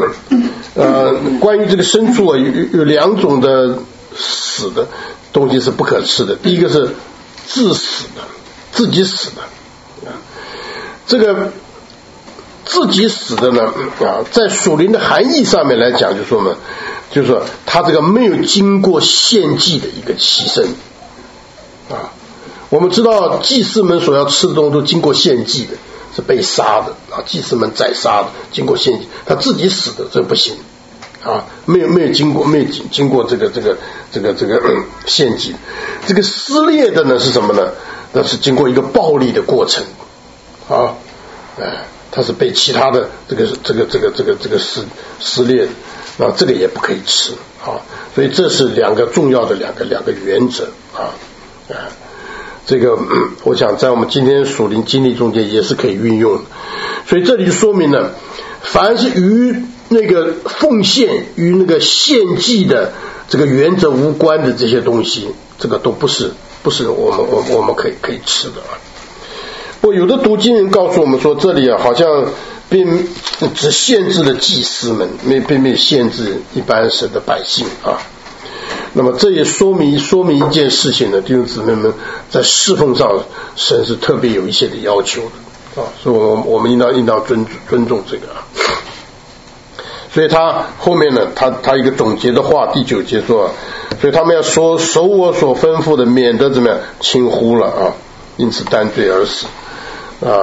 关于这个牲畜有两种的死的东西是不可吃的。第一个是自死的，自己死的。这个自己死的呢在属灵的含义上面来讲，就是说他这个没有经过献祭的一个牺牲啊。我们知道祭司们所要吃的东西都经过献祭的，是被杀的啊，祭司们宰杀的，经过献祭，他自己死的这不行啊，没有经过这个献祭。这个撕裂的呢是什么呢？那是经过一个暴力的过程啊，它是被其他的这个撕裂的，那这个也不可以吃啊。所以这是两个重要的两个原则啊。这个我想在我们今天属灵经历中间也是可以运用的。所以这里就说明了，凡是与那个奉献与那个献祭的这个原则无关的这些东西，这个都不是我们可以吃的啊。有的读经人告诉我们说，这里好像并只限制了祭司们，并没有限制一般神的百姓啊。那么这也说明一件事情呢，弟兄姊妹们，在侍奉上神是特别有一些的要求的啊，所以我们应当尊重这个啊。所以他后面呢，他一个总结的话，第9节说，所以他们要守我所吩咐的，免得怎么样轻忽了啊，因此担罪而死啊。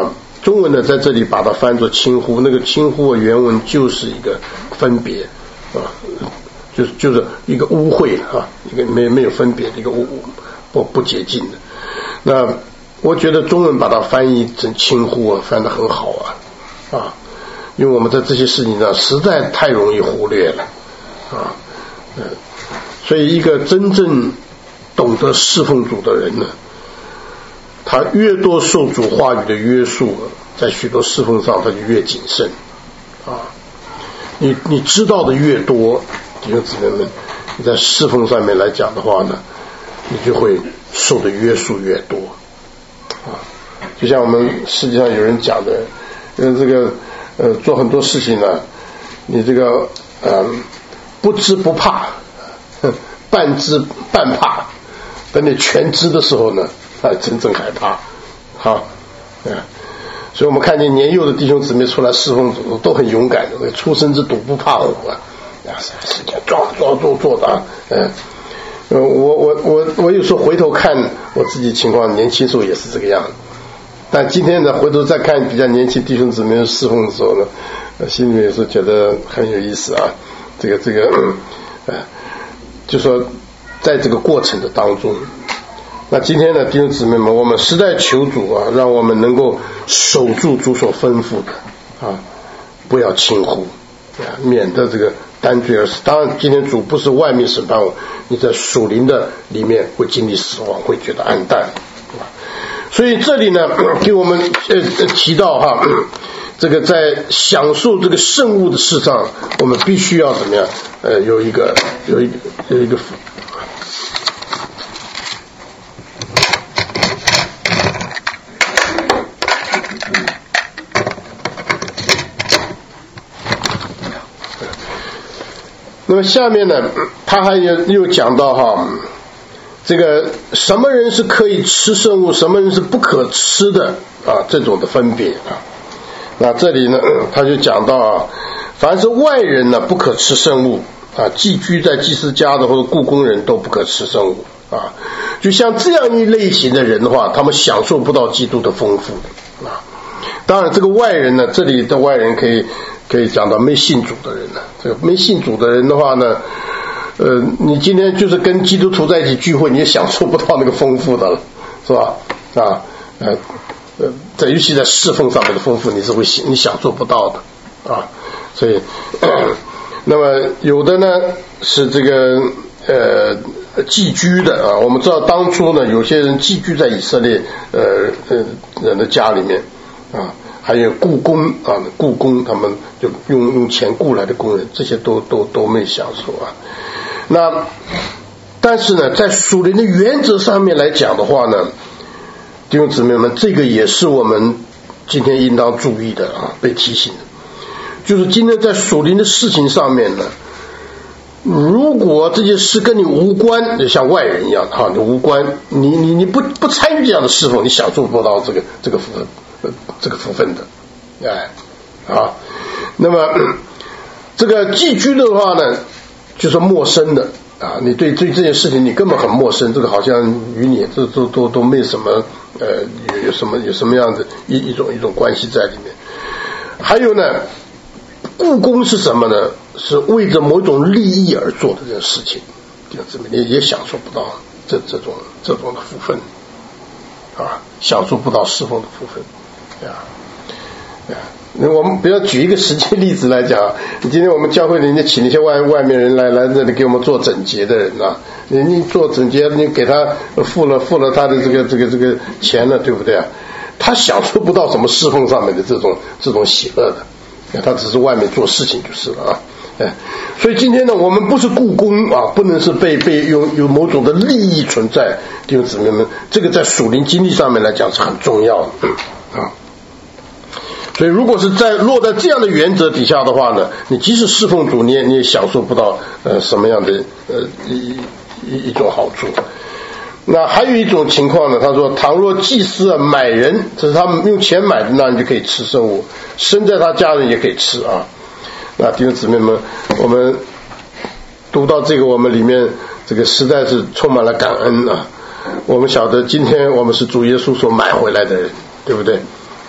中文呢在这里把它翻作轻忽，那个轻忽的原文就是一个分别啊，就是一个污秽啊，一个没有分别的一个不洁净的。那我觉得中文把它翻译成轻忽啊，翻得很好啊，因为我们在这些事情上实在太容易忽略了啊，所以一个真正懂得侍奉主的人呢，他越多受主话语的约束，在许多侍奉上他就越谨慎啊。你知道的越多，弟兄姊妹们，你在侍奉上面来讲的话呢，你就会受的约束越多啊。就像我们世界上有人讲的，这个做很多事情呢，你这个不知不怕，半知半怕，等你全知的时候呢，真正害怕。好，所以我们看见年幼的弟兄姊妹出来侍奉主都很勇敢的，初生之犊不怕虎啊，使劲做的啊。我有时候回头看我自己情况，年轻时候也是这个样子。但今天呢，回头再看比较年轻弟兄姊妹侍奉的时候呢，心里面也是觉得很有意思啊。就说在这个过程的当中，那今天呢，弟兄姊妹们，我们实在求主啊，让我们能够守住主所吩咐的啊，不要轻忽啊，免得这个担罪而死。当然，今天主不是外面审判我，你在属灵的里面会经历死亡，会觉得暗淡。所以这里呢，给我们提到哈，这个在享受这个圣物的事上，我们必须要怎么样？有一个。那么下面呢，他还又讲到哈，这个什么人是可以吃圣物，什么人是不可吃的啊，这种的分别啊。那这里呢，他就讲到啊，凡是外人呢不可吃圣物啊，寄居在祭司家的或者雇工人都不可吃圣物啊。就像这样一类型的人的话，他们享受不到基督的丰富的啊。当然，这个外人呢，这里的外人可以讲到没信主的人呢。这个没信主的人的话呢，你今天就是跟基督徒在一起聚会，你也享受不到那个丰富的了，是吧？啊，尤其在侍奉上面的丰富，你享受不到的啊。所以，那么有的呢是这个寄居的啊。我们知道当初呢，有些人寄居在以色列人的家里面啊。还有雇工啊，雇工他们就用钱雇来的工人，这些都没享受啊。那但是呢，在属灵的原则上面来讲的话呢，弟兄姊妹们，这个也是我们今天应当注意的啊，被提醒的，就是今天在属灵的事情上面呢，如果这件事跟你无关，就像外人一样哈，你无关，你不参与这样的侍奉，你享受不到这个福分的，那么这个寄居的话呢，就是陌生的啊，你对这件事情你根本很陌生，这个好像与你都没什么有什么样的一种关系在里面。还有呢，雇工是什么呢？是为着某种利益而做的这件事情，也享受不到这种的福分啊，享受不到侍奉的福分。我们不要举一个实际例子来讲，今天我们教会里请那些外面人来这里给我们做整洁的人啊，你做整洁，你给他付了他的这个钱了，对不对啊？他享受不到什么侍奉上面的这种喜乐的，他只是外面做事情就是了啊。所以今天呢，我们不是雇工啊，不能是被有某种的利益存在，弟兄姊妹们，这个在属灵经历上面来讲是很重要的啊。所以如果是落在这样的原则底下的话呢，你即使侍奉主，你也享受不到什么样的一种好处。那还有一种情况呢，他说倘若祭司买人，这是他们用钱买的，那你就可以吃圣物，生在他家人也可以吃啊。那弟兄姊妹们，我们读到这个，我们里面这个实在是充满了感恩啊。我们晓得今天我们是主耶稣所买回来的人，对不对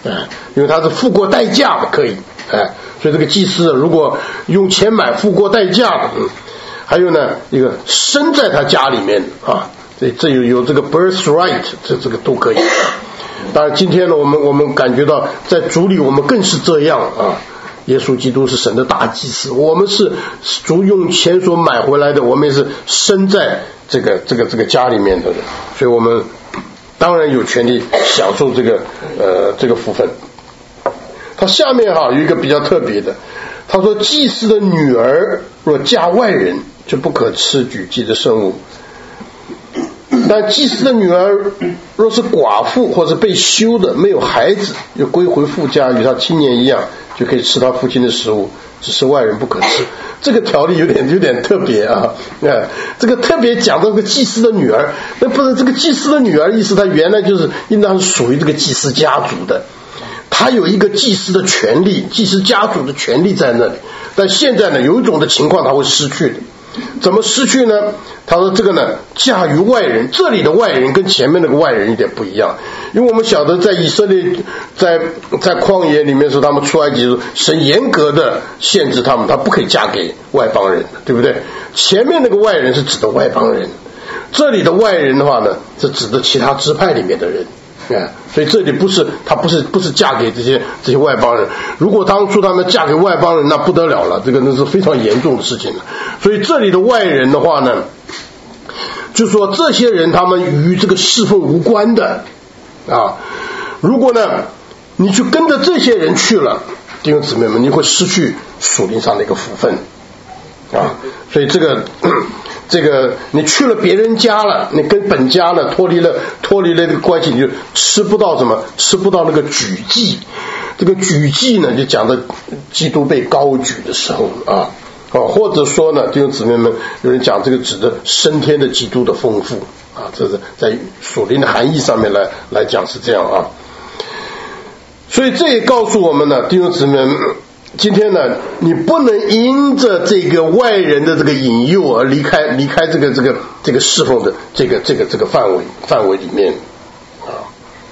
因为他是付过代价的，可以，所以这个祭司如果用钱买付过代价的，还有呢，一个生在他家里面啊，这有这个 birthright， 这个都可以。当然，今天呢，我们感觉到在主里我们更是这样啊。耶稣基督是神的大祭司，我们是主用钱所买回来的，我们也是生在这个家里面的人，所以我们当然有权利享受这个福分。他下面有一个比较特别的，他说祭司的女儿若嫁外人，就不可吃举祭的圣物。但祭司的女儿若是寡妇或者被休的，没有孩子，又归回父家，与他青年一样，就可以吃他父亲的食物，只是外人不可吃。这个条例有点特别啊！这个特别讲到这个祭司的女儿，那不是这个祭司的女儿意思，她原来就是应当是属于这个祭司家族的，她有一个祭司的权利，祭司家族的权利在那里。但现在呢，有一种的情况她会失去的。怎么失去呢？他说这个呢，嫁于外人。这里的外人跟前面那个外人有点不一样，因为我们晓得在以色列在旷野里面时候，他们出埃及时候，神严格的限制他们，他不可以嫁给外邦人，对不对？前面那个外人是指的外邦人，这里的外人的话呢，是指的其他支派里面的人。所以这里不是嫁给这些外邦人。如果当初他们嫁给外邦人，那不得了了，那是非常严重的事情了。所以这里的外人的话呢，就说这些人他们与这个侍奉无关的啊。如果呢你去跟着这些人去了，弟兄姊妹们，你会失去属灵上的一个福分啊。所以这个你去了别人家了，你跟本家呢脱离了这个关系，你就吃不到那个举祭。这个举祭呢，就讲的基督被高举的时候啊，或者说呢，弟兄姊妹们，有人讲这个指的升天的基督的丰富啊，这是在属灵的含义上面来讲是这样啊。所以这也告诉我们呢，弟兄姊妹们，今天呢，你不能因着这个外人的这个引诱而离开这个侍奉的这个范围里面啊。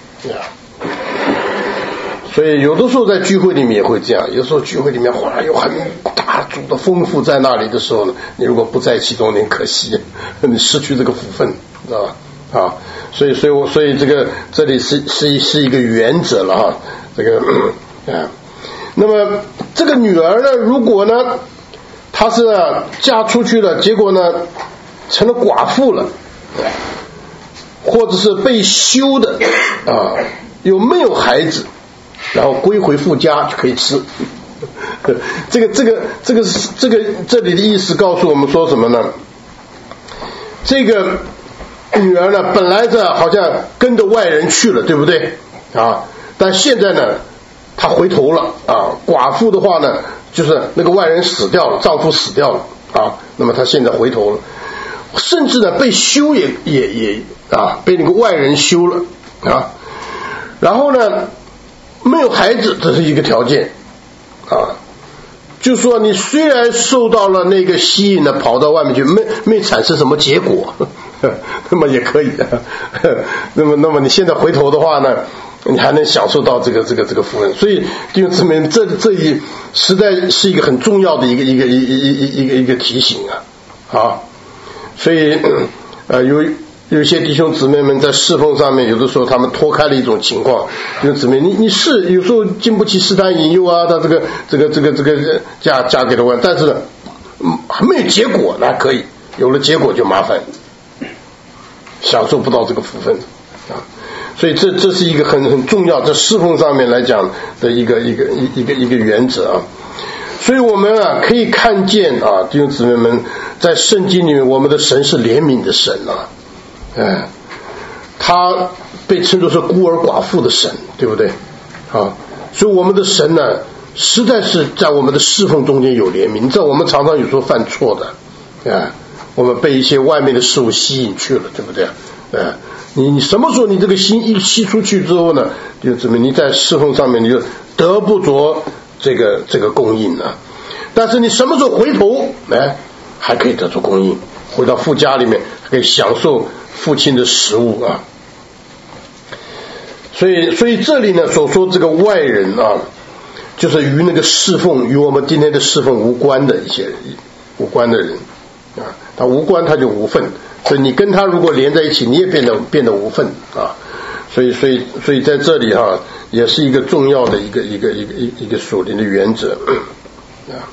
所以有的时候在聚会里面也会这样，有时候聚会里面有很大主的丰富在那里的时候呢，你如果不在其中，你可惜，你失去这个福分，知道吧？啊，所以这里是一个原则了哈，这个那么这个女儿呢，如果呢她是嫁出去了，结果呢成了寡妇了，或者是被休的啊，有没有孩子，然后归回父家就可以吃。这里的意思告诉我们说什么呢？这个女儿呢，本来好像跟着外人去了，对不对啊？但现在呢，她回头了啊。寡妇的话呢，就是那个外人死掉了，丈夫死掉了啊，那么她现在回头了，甚至呢被休也被那个外人休了啊。然后呢，没有孩子，这是一个条件啊。就说你虽然受到了那个吸引呢，跑到外面去，没产生什么结果，那么也可以。那么你现在回头的话呢，你还能享受到这个福分。所以弟兄姊妹，这一实在是一个很重要的一个提醒啊。所以有一些弟兄姊妹们在侍奉上面，有的时候他们脱开了一种情况，弟兄姊妹，你是有时候经不起试探引诱啊，他这个嫁给了外，但是呢还没有结果，那可以，有了结果就麻烦，享受不到这个福分啊。所以这是一个很重要，在侍奉上面来讲的一个原则啊。所以我们可以看见啊，弟兄姊妹们，在圣经里面，我们的神是怜悯的神啊。他被称作是孤儿寡妇的神，对不对啊？所以我们的神呢，实在是在我们的侍奉中间有怜悯。你知道我们常常有时候犯错的我们被一些外面的事物吸引去了，对不对你什么时候你这个心一吸出去之后呢，就怎么你在侍奉上面你就得不着这个供应了。但是你什么时候回头还可以得着供应，回到父家里面还可以享受父亲的食物啊。 所以这里呢所说这个外人啊，就是与那个侍奉与我们今天的侍奉无关的一些人，无关的人啊，他无关他就无份，所以你跟他如果连在一起，你也变得无份啊。所以在这里哈，也是一个重要的一个属灵的原则啊。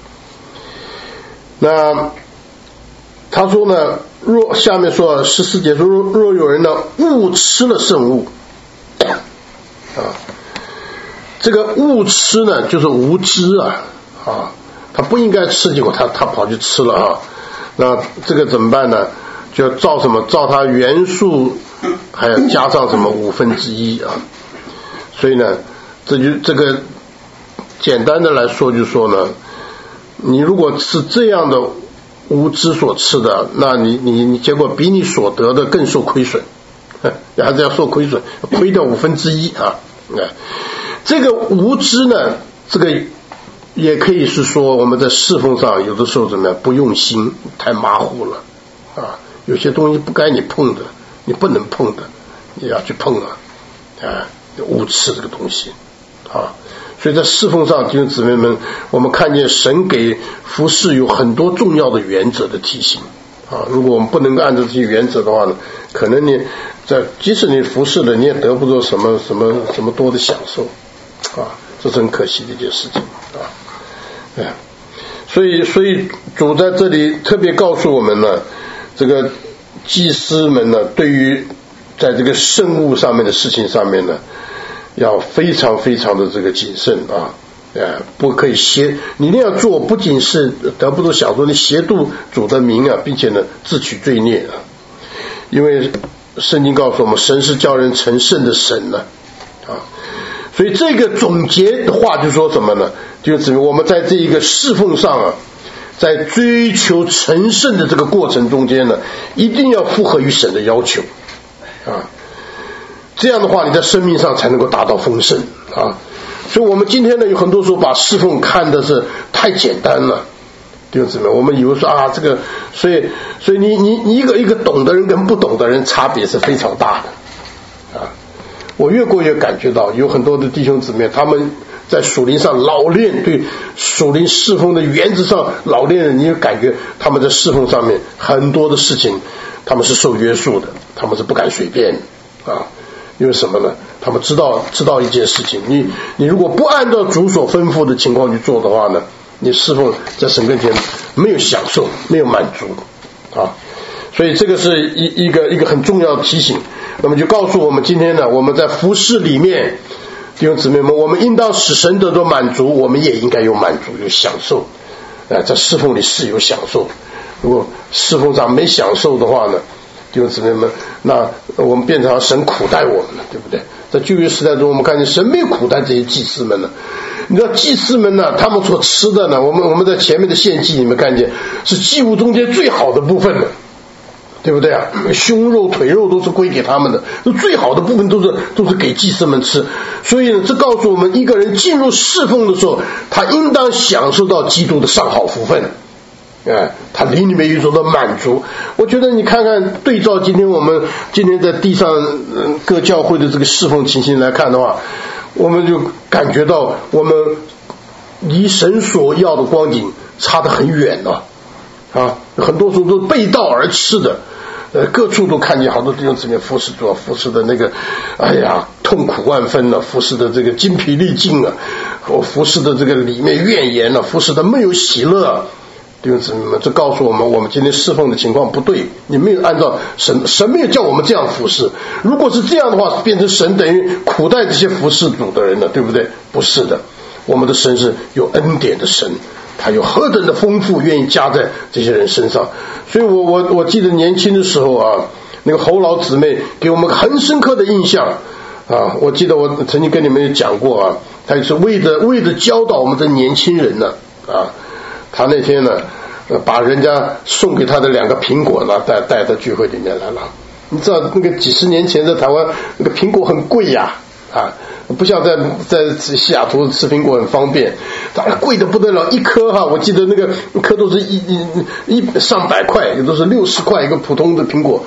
那他说呢，下面说14节说，若有人呢误吃了圣物啊，这个误吃呢就是无知啊，他不应该吃，结果他跑去吃了啊。那这个怎么办呢？就照什么？照他原数，还要加上什么1/5啊？所以呢，这个简单的来说，就说呢，你如果是这样的无知所赐的，那你结果比你所得的更受亏损，还是要受亏损，亏掉1/5啊！这个无知呢，这个也可以是说我们在侍奉上有的时候怎么样，不用心，太马虎了啊！有些东西不该你碰的，你不能碰的，你要去碰无知这个东西啊！所以在侍奉上，弟兄姊妹们，我们看见神给服事有很多重要的原则的提醒啊！如果我们不能够按照这些原则的话呢，可能你即使你服事了，你也得不到什么多的享受啊！这是很可惜的一件事情啊！所以主在这里特别告诉我们呢，这个祭司们呢，对于在这个圣物上面的事情上面呢，要非常非常的这个谨慎啊，不可以你那样做不仅是得不到享受，你亵渎主的名啊，并且呢自取罪孽啊。因为圣经告诉我们，神是叫人成圣的神呢啊。所以这个总结的话就说什么呢？就是我们在这一个侍奉上啊，在追求成圣的这个过程中间呢，一定要符合于神的要求啊。这样的话，你在生命上才能够达到丰盛啊。所以我们今天呢，有很多时候把侍奉看的是太简单了，弟兄姊妹，我们以为说啊，这个，所以你一个懂的人跟不懂的人差别是非常大的啊。我越过越感觉到，有很多的弟兄姊妹，他们在属灵上老练，对属灵侍奉的原则上老练的，你就感觉他们在侍奉上面很多的事情，他们是受约束的，他们是不敢随便啊。因为什么呢？他们知道一件事情，你如果不按照主所吩咐的情况去做的话呢，你侍奉在神跟前没有享受，没有满足啊。所以这个是一个很重要的提醒。那么就告诉我们，今天呢，我们在服事里面，弟兄姊妹们，我们应当使神得到满足，我们也应该有满足，有享受。在侍奉里是有享受，如果侍奉上没享受的话呢，弟兄姊妹们，那我们变成神苦待我们了，对不对？在旧约时代中，我们看见神没有苦待这些祭司们呢。你知道祭司们呢，他们所吃的呢，我们在前面的献祭里面看见是祭物中间最好的部分了，对不对啊？胸肉、腿肉都是归给他们的，最好的部分都是给祭司们吃。所以呢，这告诉我们，一个人进入侍奉的时候，他应当享受到基督的上好福分。他灵里面有一种的满足。我觉得你看看对照今天在地上各教会的这个侍奉情形来看的话，我们就感觉到我们离神所要的光景差得很远了啊！很多时候都背道而驰的，各处都看见好多弟兄姊妹服侍主，服侍的那个，哎呀，痛苦万分了，服侍的这个精疲力尽了，服侍的这个里面怨言了，服侍的没有喜乐。弟兄姊妹们，这告诉我们，我们今天侍奉的情况不对，你没有按照神没有叫我们这样服侍。如果是这样的话，变成神等于苦待这些服侍主的人了，对不对？不是的，我们的神是有恩典的神，他有何等的丰富，愿意加在这些人身上。所以我记得年轻的时候啊，那个侯老姊妹给我们很深刻的印象啊。我记得我曾经跟你们讲过啊，他也是为着教导我们的年轻人呢啊。他那天呢，把人家送给他的2个苹果呢，带到聚会里面来了。你知道那个几十年前在台湾，那个苹果很贵呀，不像在西雅图吃苹果很方便，当然贵的不得了，一颗我记得那个一颗都是上百块，也都是60块一个普通的苹果。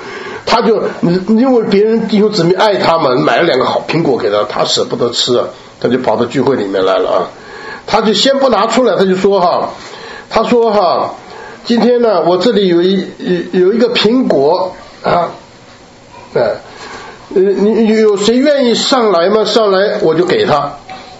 他就因为别人弟兄姊妹爱他嘛，买了2个好苹果给他，他舍不得吃啊，他就跑到聚会里面来了啊。他就先不拿出来，他就说哈，他说哈，今天呢我这里有一个苹果啊，你有谁愿意上来吗？上来我就给他。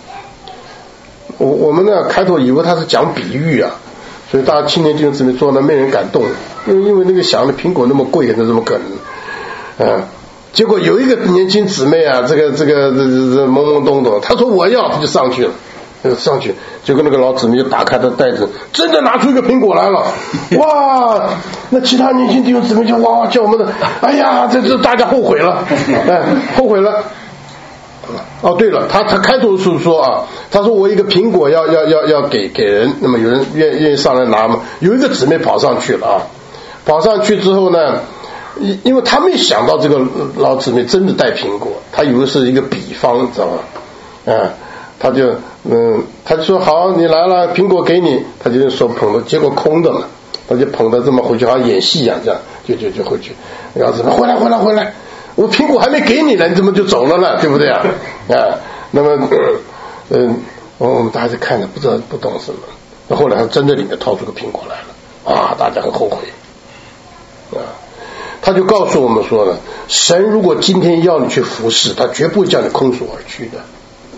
我们呢开头以为他是讲比喻啊，所以大家青年弟兄姊妹坐那没人敢动，因为那个想的苹果那么贵，那怎么可能？结果有一个年轻姊妹啊，这懵懵懂懂，他说我要，他就上去了。上去，结果那个老姊妹就打开他袋子，真的拿出一个苹果来了，哇！那其他年轻弟兄姊妹就哇叫我们的，哎呀，这大家后悔了，后悔了。哦，对了，他开头是说啊，他说我一个苹果要给人，那么有人愿意上来拿吗？有一个姊妹跑上去了啊，跑上去之后呢，因为他没想到这个老姊妹真的带苹果，他以为是一个比方，知道吗？他就说好，你来了，苹果给你，他就手捧着，结果空的嘛，他就捧着这么回去，好像演戏一样，这样就回去，然后怎么回来，我苹果还没给你呢，你怎么就走了呢？对不对啊？那么我们大家看着不懂什么，那后来他真的里面掏出个苹果来了啊，大家很后悔啊。他就告诉我们说了，神如果今天要你去服侍，他绝不会叫你空手而去的。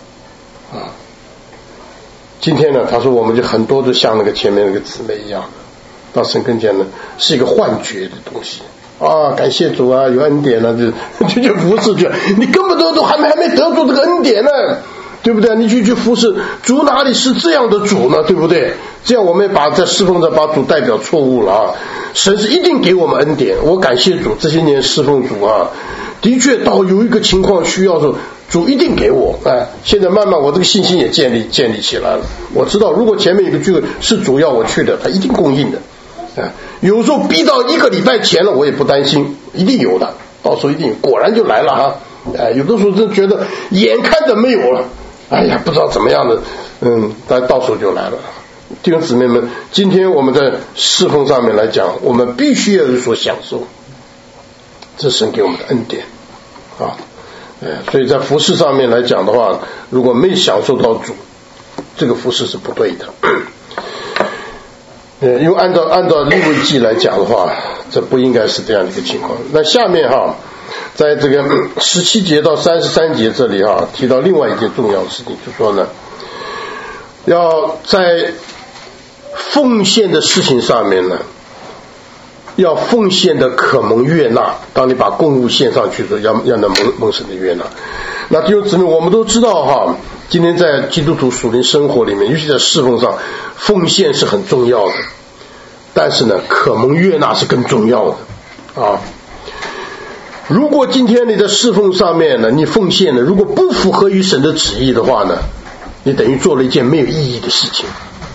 今天呢，他说我们就很多都像那个前面那个姊妹一样，到神跟前呢是一个幻觉的东西啊，感谢主啊，有恩典了，就服侍去，你根本都还没得住这个恩典呢，对不对？你去服侍主，哪里是这样的主呢？对不对？这样我们把在侍奉着把主代表错误了啊！神是一定给我们恩典，我感谢主，这些年侍奉主啊，的确到有一个情况需要的时候，主一定给我，现在慢慢我这个信心也建立起来了。我知道如果前面有个聚会是主要我去的，他一定供应的。有时候逼到1个礼拜前了，我也不担心，一定有的，到时候一定有，果然就来了哈。有的时候真觉得眼看着没有了，哎呀，不知道怎么样的，但到时候就来了。弟兄姊妹们，今天我们在侍奉上面来讲，我们必须要有所享受，这是神给我们的恩典啊。所以在服事上面来讲的话，如果没享受到主，这个服事是不对的。因为按照利未记来讲的话，这不应该是这样的一个情况。那下面哈，在这个17节到33节这里哈，提到另外一件重要的事情，就说呢，要在奉献的事情上面呢，要奉献的可蒙悦纳。当你把供物献上去的时候，要能蒙神的悦纳。那弟兄姊妹，我们都知道哈，今天在基督徒属灵生活里面，尤其在侍奉上，奉献是很重要的，但是呢，可蒙悦纳是更重要的啊。如果今天你在侍奉上面呢，你奉献呢，如果不符合于神的旨意的话呢，你等于做了一件没有意义的事情。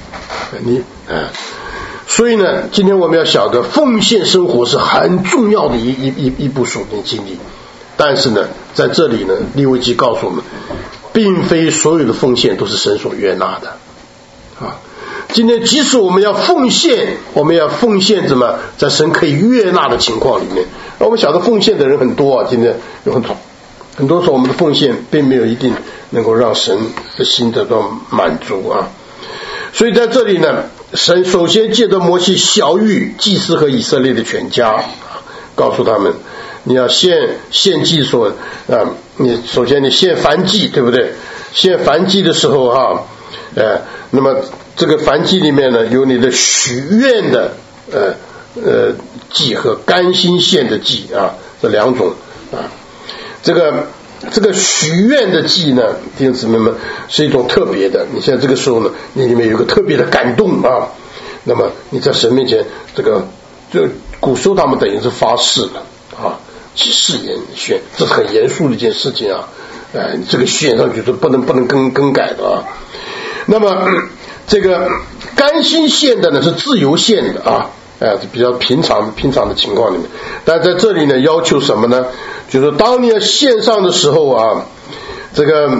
所以呢，今天我们要晓得，奉献生活是很重要的一部属灵经历。但是呢，在这里呢，利未记告诉我们，并非所有的奉献都是神所悦纳的啊。今天即使我们要奉献，什么，在神可以悦纳的情况里面。我们晓得奉献的人很多啊，今天有很多时候我们的奉献并没有一定能够让神的心得到满足啊。所以在这里呢，神首先借着摩西晓谕祭司和以色列的全家，告诉他们，你要献祭所你首先你献燔祭，对不对？献燔祭的时候哈，那么这个燔祭里面呢，有你的许愿的祭和甘心献的祭啊，这两种啊。这个许愿的祭呢，弟兄姊妹们，是一种特别的。你现在这个时候呢，你里面有个特别的感动啊，那么你在神面前，就古时候他们等于是发誓了啊，起誓言宣，这是很严肃的一件事情啊。这个宣上去是不能更改的啊。那么这个甘心献的呢是自由献的啊，比较平常的情况里面。但在这里呢，要求什么呢？就是当你要献上的时候啊，这个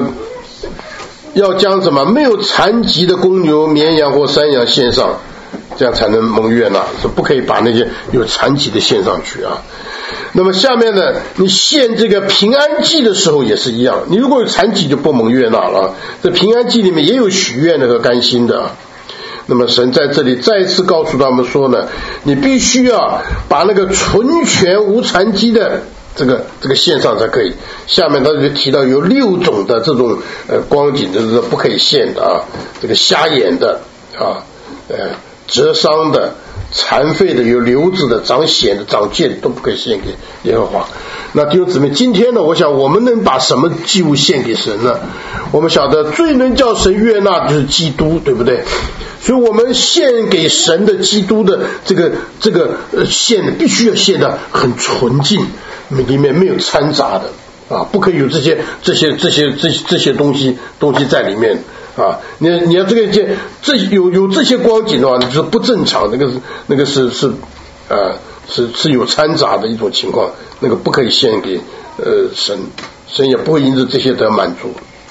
要将什么没有残疾的公牛、绵羊或山羊献上， 这样才能蒙悦纳，是不可以把那些有残疾的献上去啊。那么下面呢，你献这个平安祭的时候也是一样，你如果有残疾就不蒙悦纳了。这平安祭里面也有许愿的和甘心的啊。那么神在这里再一次告诉他们说呢，你必须要把那个纯全无残疾的这个献上才可以。下面他就提到有6种的这种光景就是不可以献的啊，这个瞎眼的啊，折伤的、残废的、有瘤子的、长癣的、长疥的都不可以献给耶和华。那弟兄姊妹，今天呢，我想我们能把什么祭物献给神呢？我们晓得最能叫神悦纳就是基督，对不对？所以我们献给神的基督的这个献的必须要献的很纯净，里面没有掺杂的啊，不可以有这些东西在里面啊。你要有这些光景的话，就是不正常，那个是有掺杂的一种情况，那个不可以献给神也不会因着这些得满足。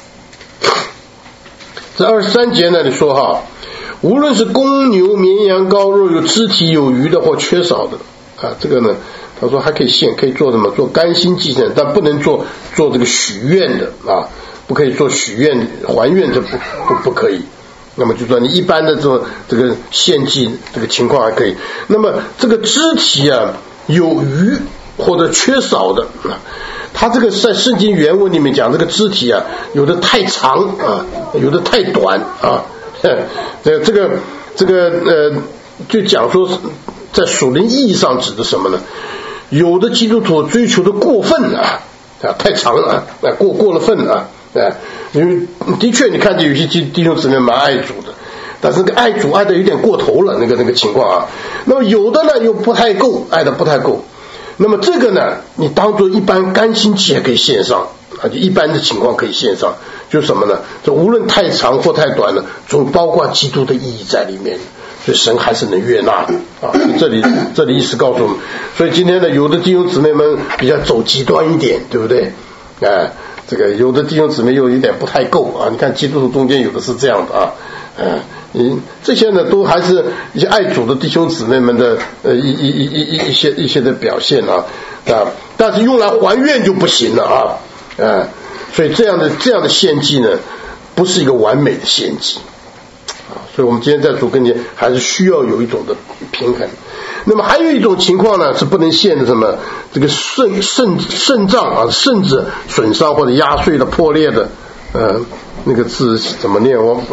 这23节呢，你说哈，无论是公牛、绵羊羔，若有肢体有余的或缺少的啊，这个呢，他说还可以献，可以做什么？做甘心祭献，但不能做这个许愿的啊，不可以做许愿还愿，这不可以。那么就说你一般的这个献祭这个情况还可以。那么这个肢体啊有余或者缺少的啊，他这个在圣经原文里面讲这个肢体啊，有的太长啊，有的太短啊。这个就讲说在属灵意义上指的什么呢？有的基督徒追求的过分啊，太长了啊，过了分啊。因为的确你看见有些弟兄姊妹蛮爱主的，但是爱主爱的有点过头了，那个情况啊。那么有的呢又不太够，爱的不太够。那么这个呢，你当做一般甘心祭也可以献上啊，就一般的情况可以献上。就是什么呢？这无论太长或太短了，总包括基督的意义在里面，所以神还是能悦纳的啊。这里意思告诉我们，所以今天呢，有的弟兄姊妹们比较走极端一点，对不对？这个有的弟兄姊妹又有点不太够啊。你看基督徒中间有的是这样的啊，这些呢都还是一些爱主的弟兄姊妹们的一些的表现啊，但是用来还愿就不行了啊，所以这样的献祭呢，不是一个完美的献祭啊。所以我们今天在主跟前还是需要有一种的平衡。那么还有一种情况呢，是不能献的什么？这个肾脏啊，肾子损伤或者压碎的、破裂的，那个字怎么念？我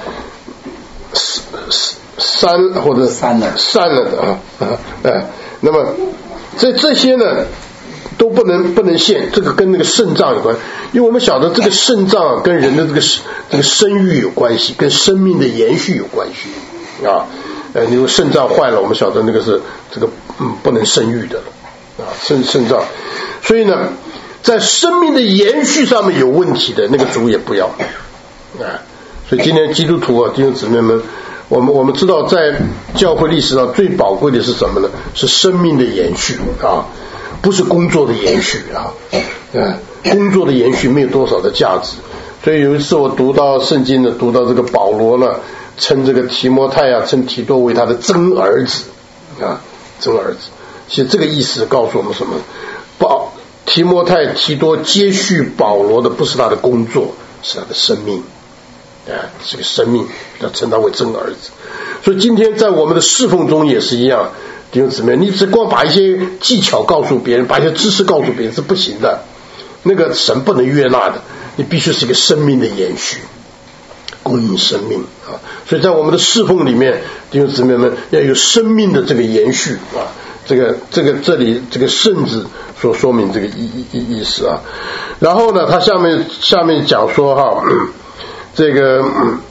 散或者散了的啊，那么这些呢都不能献，这个跟那个肾脏有关，因为我们晓得这个肾脏跟人的这个生育有关系，跟生命的延续有关系啊。你如果肾脏坏了，我们晓得那个是这个不能生育的了啊，肾脏。所以呢，在生命的延续上面有问题的那个主也不要啊。所以今天基督徒啊，弟兄姊妹们，我们知道在教会历史上最宝贵的是什么呢？是生命的延续啊，不是工作的延续啊。工作的延续没有多少的价值。所以有一次我读到圣经呢，读到这个保罗呢，称这个提摩太啊，称提多为他的真儿子啊，真儿子。其实这个意思告诉我们什么？提摩太、提多接续保罗的不是他的工作，是他的生命啊，这个生命要称他为真儿子。所以今天在我们的侍奉中也是一样，弟兄姊妹，你只光把一些技巧告诉别人，把一些知识告诉别人是不行的，那个神不能悦纳的。你必须是一个生命的延续，供应生命啊！所以在我们的侍奉里面，弟兄姊妹们要有生命的这个延续啊！这里这个圣子所说明这个意思啊。然后呢，他下面讲说哈，这个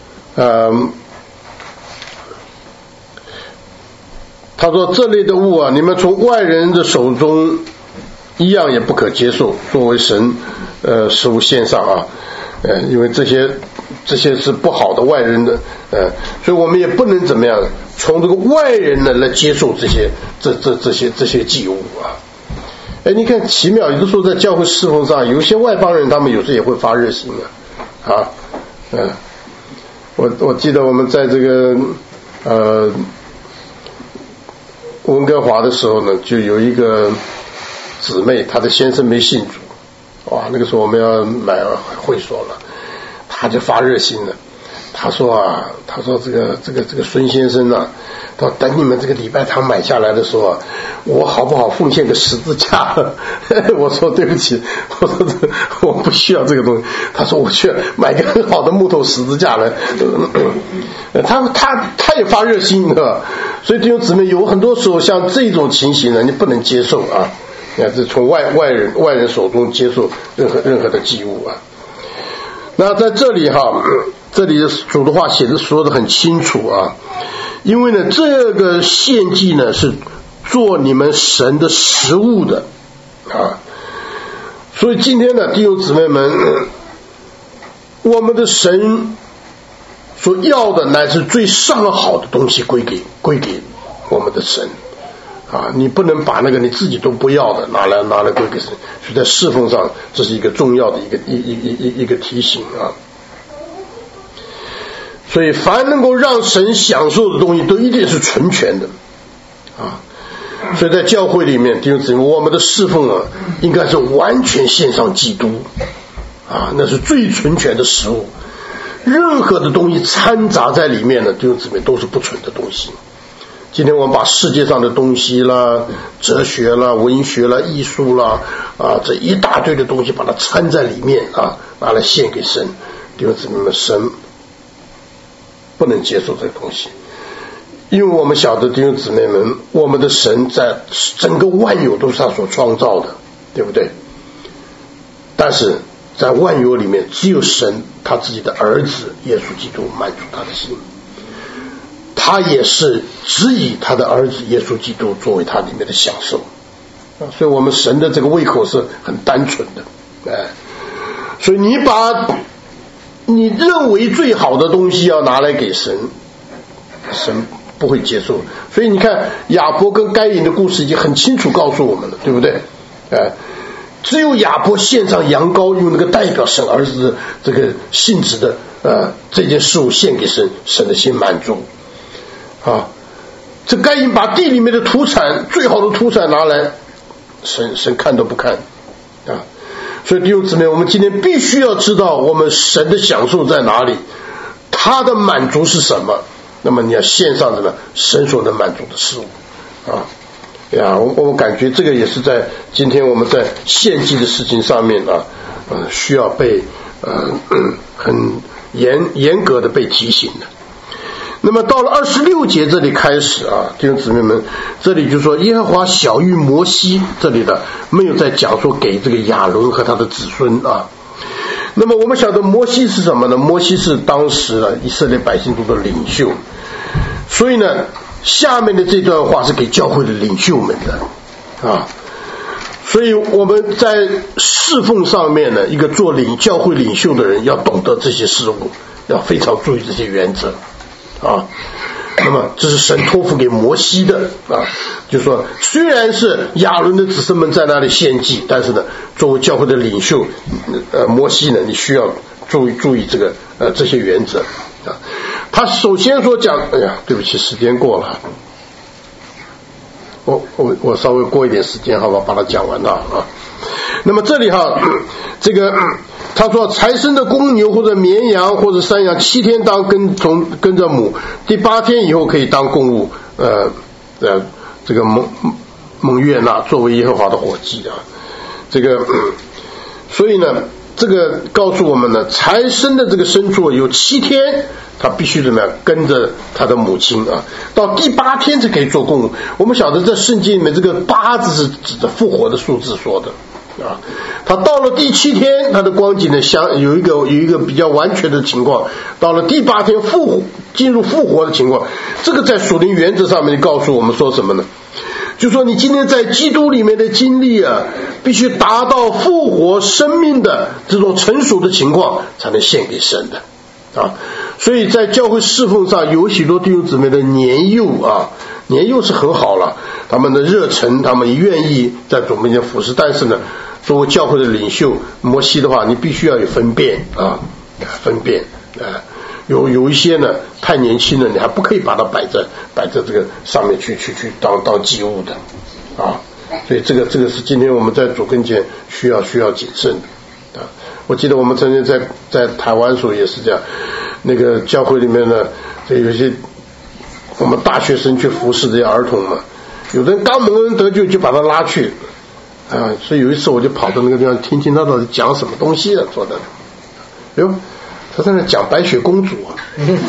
他说这类的物啊，你们从外人的手中一样也不可接受，作为神食物献上啊，因为这些是不好的外人的，所以我们也不能怎么样，从这个外人呢来接受这些祭物啊。你看奇妙，有的时候在教会侍奉上，有些外邦人他们有时候也会发热心我记得我们在这个温哥华的时候呢，就有一个姊妹，她的先生没信主，哇，那个时候我们要买会所了，她就发热心了。他说这个孙先生啊，他说等你们这个礼拜堂买下来的时候啊，我好不好奉献个十字架？我说对不起，我说我不需要这个东西。他说我去买个很好的木头十字架来。他也发热心的，所以弟兄姊妹，有很多时候像这种情形呢，你不能接受啊，这从外人手中接受任何的祭物啊。那在这里哈，这里主的话说得很清楚啊，因为呢，这个献祭呢是做你们神的食物的啊，所以今天呢，弟兄姊妹们，我们的神所要的乃是最上好的东西归给我们的神啊，你不能把那个你自己都不要的拿来归给神，所以在侍奉上这是一个重要的一个提醒啊。所以凡能够让神享受的东西都一定是纯全的啊。所以在教会里面，弟兄姊妹，我们的侍奉啊，应该是完全献上基督啊，那是最纯全的食物。任何的东西掺杂在里面的，弟兄姊妹，都是不纯的东西。今天我们把世界上的东西啦、哲学啦、文学啦、艺术啦啊，这一大堆的东西把它掺在里面啊，拿来献给神，弟兄姊妹们，神不能接受这个东西，因为我们晓得弟兄姊妹们，我们的神在整个万有都是他所创造的，对不对？但是在万有里面，只有神他自己的儿子耶稣基督满足他的心，他也是只以他的儿子耶稣基督作为他里面的享受啊，所以我们神的这个胃口是很单纯的，所以你把你认为最好的东西要拿来给神，神不会接受。所以你看亚伯跟该隐的故事已经很清楚告诉我们了，对不对？只有亚伯献上羊羔，用那个代表神儿子这个性质的这件事物献给神，神的心满足啊。这该隐把地里面的土产，最好的土产拿来，神看都不看啊。所以弟兄姊妹，我们今天必须要知道我们神的享受在哪里，他的满足是什么，那么你要献上什么神所能满足的事物啊。我感觉这个也是在今天我们在献祭的事情上面啊，需要被很严格的被提醒的。那么到了26节这里开始啊，弟兄姊妹们，这里就说耶和华晓谕摩西，这里的没有在讲说给这个亚伦和他的子孙啊。那么我们晓得摩西是什么呢？摩西是当时的以色列百姓中的领袖，所以呢下面的这段话是给教会的领袖们的啊。所以我们在侍奉上面呢，一个做教会领袖的人要懂得这些事物，要非常注意这些原则啊。那么这是神托付给摩西的啊，就是说虽然是亚伦的子孙们在那里献祭，但是呢作为教会的领袖摩西呢，你需要注意这个这些原则啊。他首先说讲，对不起，时间过了，我稍微过一点时间好吧，把它讲完了啊。那么这里哈，这个他说财生的公牛或者绵羊或者山羊7天当跟着母，第8天以后可以当供物，这个蒙悦纳作为耶和华的火祭啊。这个所以呢这个告诉我们呢，财生的这个牲畜有7天他必须怎么样跟着他的母亲啊，到第8天才可以做供物。我们晓得在圣经里面这个8字是指的复活的数字说的啊。他到了第7天他的光景呢有一个比较完全的情况，到了第8天进入复活的情况。这个在属灵原则上面告诉我们说什么呢？就说你今天在基督里面的经历啊，必须达到复活生命的这种成熟的情况才能献给神的啊。所以在教会侍奉上有许多弟兄姊妹的年幼啊，年幼是很好了，他们的热忱，他们也愿意在主面前服侍，但是呢作为教会的领袖摩西的话，你必须要有分辨啊， 有一些呢太年轻了，你还不可以把它摆在这个上面去当祭物的啊。所以这个是今天我们在主跟前需要谨慎的啊。我记得我们曾经在台湾时候也是这样，那个教会里面呢，这有些我们大学生去服侍这些儿童嘛，有的人刚蒙恩得救就把他拉去啊，所以有一次我就跑到那个地方听他到底讲什么东西啊，坐在那，哟，他在那讲白雪公主啊，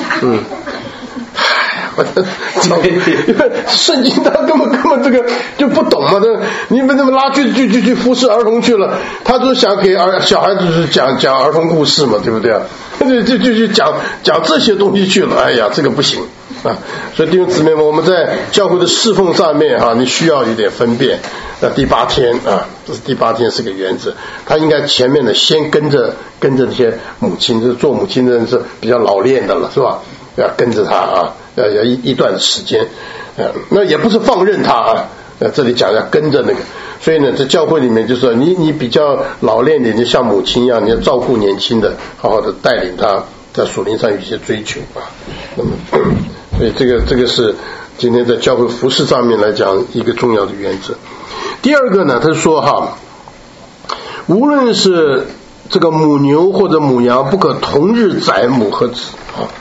因为圣经他根本这个就不懂嘛，你们这么拉去服侍儿童去了，他就想给小孩子讲儿童故事嘛，对不对啊？就讲这些东西去了，哎呀，这个不行啊！所以弟兄姊妹们，我们在教会的侍奉上面啊，你需要一点分辨。那第8天啊，这是第8天是个原则，他应该前面的先跟着这些母亲，就是做母亲的人是比较老练的了，是吧？要跟着他啊，要一段时间，那也不是放任他啊，这里讲要跟着那个，所以呢，在教会里面就是说你比较老练点，就像母亲一样，你要照顾年轻的，好好的带领他在属灵上有一些追求啊。那么，所以这个是今天在教会服事上面来讲一个重要的原则。第二个呢，他说哈，无论是这个母牛或者母羊，不可同日宰母和子啊。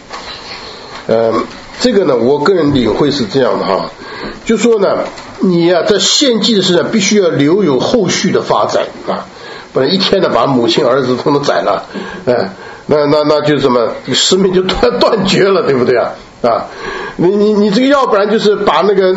这个呢，我个人领会是这样的哈，就说呢，你呀在献祭的时候必须要留有后续的发展啊，不然一天呢把母亲儿子通通宰了，那就什么生命就断绝了，对不对啊？啊，你这个要不然就是把那个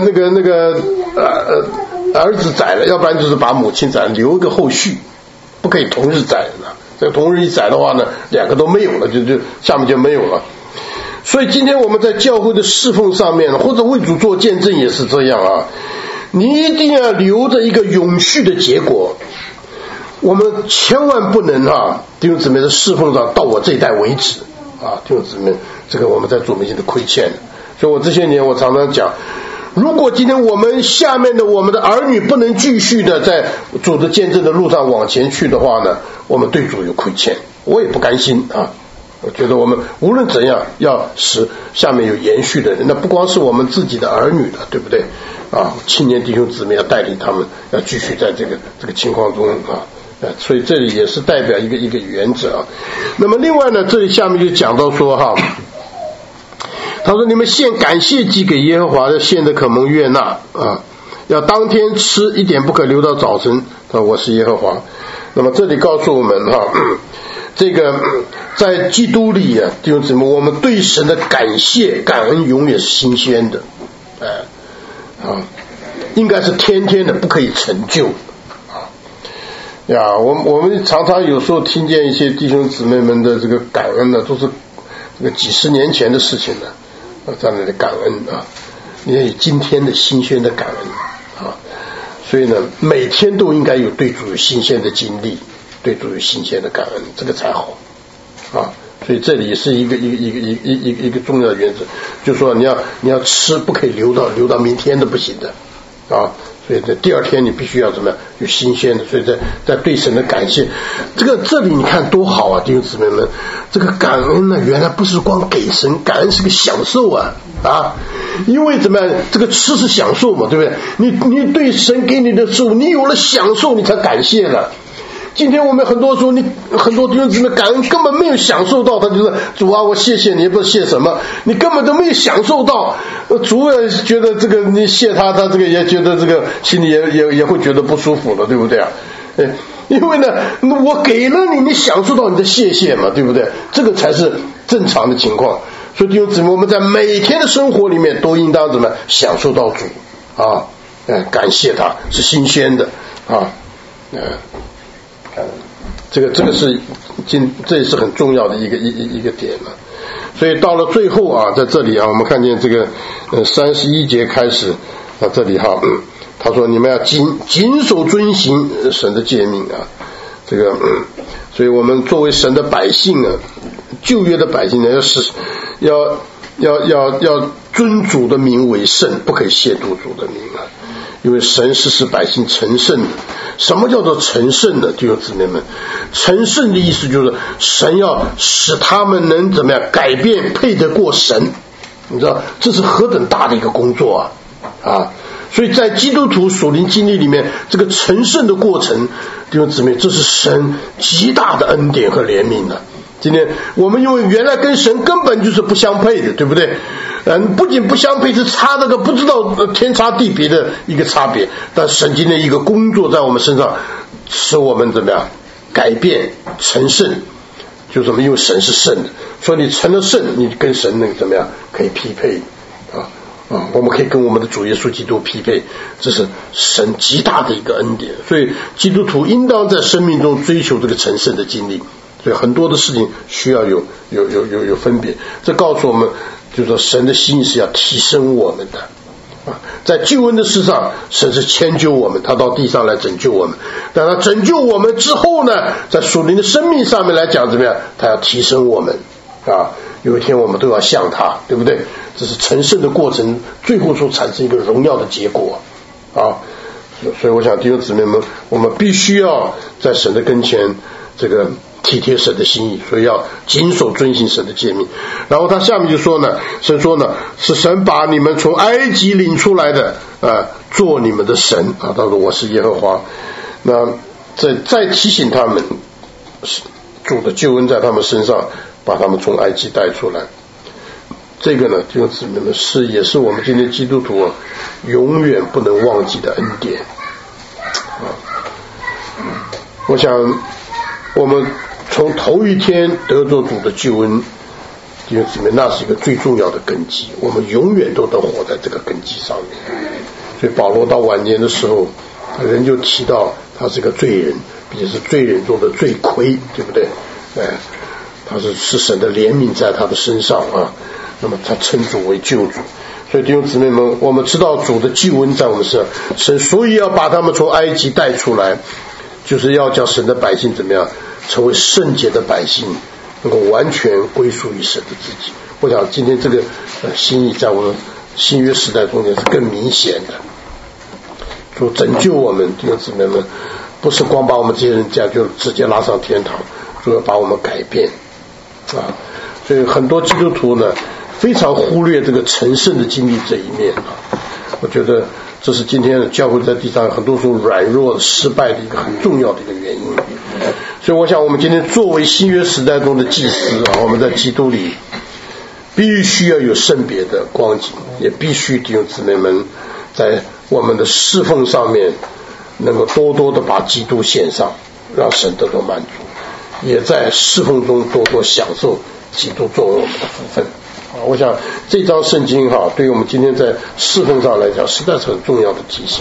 儿子宰了，要不然就是把母亲宰了，留一个后续，不可以同日宰的。这个同日一宰的话呢，两个都没有了，就下面就没有了。所以今天我们在教会的侍奉上面，或者为主做见证也是这样啊，你一定要留着一个永续的结果。我们千万不能弟兄姊妹的侍奉上到我这一代为止啊，弟兄姊妹，这个我们在主面前的亏欠。所以我这些年我常常讲，如果今天我们下面的我们的儿女不能继续的在主的见证的路上往前去的话呢，我们对主有亏欠，我也不甘心啊。我觉得我们无论怎样要使下面有延续的人，那不光是我们自己的儿女的，对不对啊？青年弟兄姊妹要带领他们，要继续在这个情况中啊，所以这里也是代表一个原则啊。那么另外呢，这里下面就讲到说他说你们献感谢祭给耶和华，要献的可蒙悦纳啊，要当天吃，一点不可留到早晨。他说我是耶和华。那么这里告诉我们这个在基督里啊，弟兄姊妹，我们对神的感谢感恩永远是新鲜的，应该是天天的，不可以陈旧呀。我们常常有时候听见一些弟兄姊妹们的这个感恩呢，都是这个几十年前的事情了，在那里感恩啊，你要有今天的新鲜的感恩啊。所以呢，每天都应该有对主有新鲜的经历，对主有新鲜的感恩，这个才好啊。所以这里是一个重要的原则，就是说你要吃，不可以留到明天的，不行的啊。所以在第二天你必须要怎么样，有新鲜的。所以在对神的感谢，这里你看多好啊，弟兄姊妹们，这个感恩呢，原来不是光给神，感恩是个享受啊。因为怎么样，这个吃是享受嘛，对不对？你对神给你的事物，你有了享受，你才感谢了。今天我们很多时候，很多弟兄姊妹感恩根本没有享受到，他就是主啊，我谢谢你，也不知道谢什么，你根本都没有享受到。主也觉得这个你谢他这个也觉得这个心里也会觉得不舒服了，对不对啊？因为呢，我给了你，你享受到你的谢谢嘛，对不对？这个才是正常的情况。所以弟兄姊妹，我们在每天的生活里面都应当怎么享受到主啊，感谢他是新鲜的啊，这是这也是很重要的一个点了。所以到了最后啊，在这里啊，我们看见这个31节开始啊，这里他说你们要谨守遵行神的诫命啊，这个所以我们作为神的百姓啊，旧约的百姓呢， 要尊主的名为圣，不可以亵渎主的名啊！因为神是使百姓成圣的。什么叫做成圣的？弟兄姊妹们，成圣的意思就是神要使他们能怎么样改变，配得过神。你知道这是何等大的一个工作啊！所以在基督徒属灵经历里面，这个成圣的过程，弟兄姊妹，这是神极大的恩典和怜悯的。今天我们因为原来跟神根本就是不相配的，对不对？不仅不相配，是差那个不知道天差地别的一个差别。但神今天一个工作在我们身上，使我们怎么样改变成圣，就什么？因为神是圣的，所以你成了圣，你跟神能怎么样可以匹配我们可以跟我们的主耶稣基督匹配，这是神极大的一个恩典。所以基督徒应当在生命中追求这个成圣的经历。所以很多的事情需要有分别。这告诉我们，就是说神的心意是要提升我们的在救恩的事上，神是迁就我们，他到地上来拯救我们。但他拯救我们之后呢，在属灵的生命上面来讲怎么样？他要提升我们有一天我们都要像他，对不对？这是成圣的过程，最后所产生一个荣耀的结果所以我想弟兄姊妹们，我们必须要在神的跟前这个体贴神的心意，所以要谨守遵行神的诫命。然后他下面就说呢，神说呢，是神把你们从埃及领出来的做你们的神他说我是耶和华。那再提醒他们主的救恩在他们身上，把他们从埃及带出来。这个呢，弟兄姊妹们，也是我们今天基督徒永远不能忘记的恩典我想我们从头一天得着主的救恩，弟兄姊妹，那是一个最重要的根基，我们永远都能活在这个根基上面。所以保罗到晚年的时候，人就提到他是个罪人，并且是罪人中的罪魁，对不对？他是神的怜悯在他的身上那么他称主为救主。所以弟兄姊妹们，我们知道主的救恩在我们身上，神所以要把他们从埃及带出来，就是要叫神的百姓怎么样成为圣洁的百姓，能够完全归属于神的自己。我想今天这个心意在我们新约时代中间是更明显的。主拯救我们，弟兄姊妹们，不是光把我们这些人家就直接拉上天堂，主要把我们改变所以很多基督徒呢非常忽略这个成圣的经历这一面我觉得这是今天的教会在地上很多时候软弱失败的一个很重要的一个原因。所以我想我们今天作为新约时代中的祭司我们在基督里必须要有圣别的光景，也必须弟兄姊妹们在我们的侍奉上面能够多多的把基督献上，让神得到满足，也在侍奉中多多享受基督作为我们的福分我想这章圣经对于我们今天在侍奉上来讲实在是很重要的提醒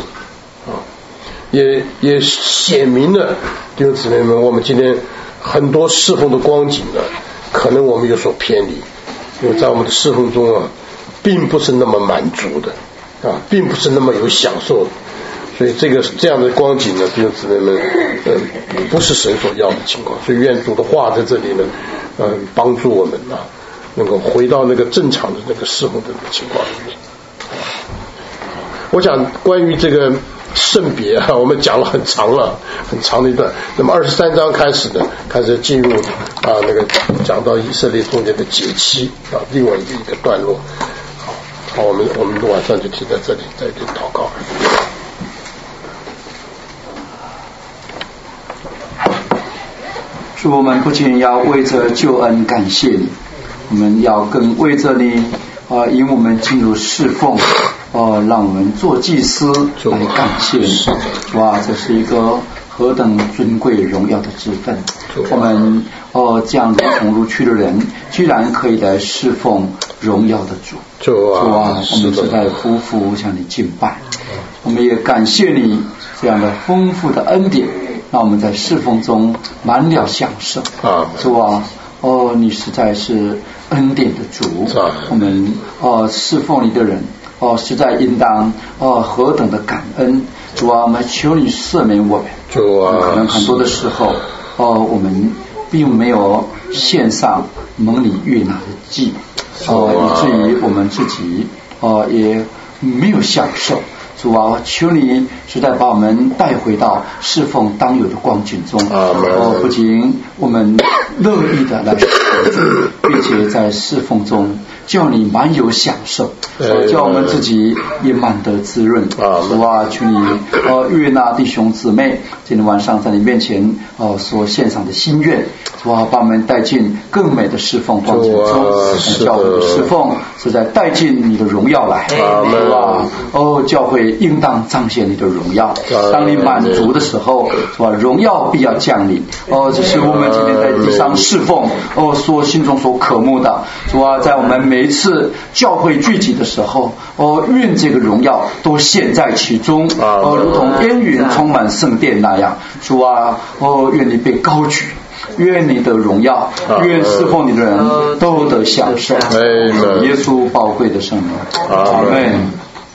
也显明了弟兄姊妹们，我们今天很多侍奉的光景呢，可能我们有所偏离，因为在我们的侍奉中并不是那么满足的并不是那么有享受的。所以这样的光景呢，弟兄姊妹们不是神所要的情况。所以愿主的话在这里呢帮助我们能够回到那个正常的那个侍奉的情况里面。我想关于这个圣别我们讲了很长的一段。那么23章开始进入那个讲到以色列中间的节期另外一个段落。好，我们晚上就停在这里，再给祷告。 主，我们不仅要为着救恩感谢你，我们要更为着你引我们进入侍奉让我们做祭司来感谢你。这是一个何等尊贵荣耀的职分。我们这样的从入去的人居然可以来侍奉荣耀的主。我们是在夫妇向你敬拜。我们也感谢你这样的丰富的恩典，让我们在侍奉中满了享受。主你实在是恩典的主。我们侍奉你的人实在应当何等的感恩。主我们求你赦免我们。可能很多的时候我们并没有献上蒙你悦纳的祭。 以至于我们自己也没有享受。主啊，求你实在把我们带回到侍奉当有的光景中。不仅我们乐意的来侍奉主，并且在侍奉中叫你满有享受，叫我们自己也满得滋润。主啊，求你悦纳弟兄姊妹今天晚上在你面前所献上的心愿。主啊，把我们带进更美的侍奉光景中，教会的侍奉是在带进你的荣耀来。主啊，教会应当彰显你的荣耀。当你满足的时候，是吧？荣耀必要降临。这是我们今天在地上侍奉所心中所渴慕的。主啊，在我们每一次教会聚集的时候，愿这个荣耀都显在其中，如同烟云充满圣殿那样。主啊，愿你被高举。愿你的荣耀，愿侍奉你的人都得享受耶稣宝贵的圣名。阿们。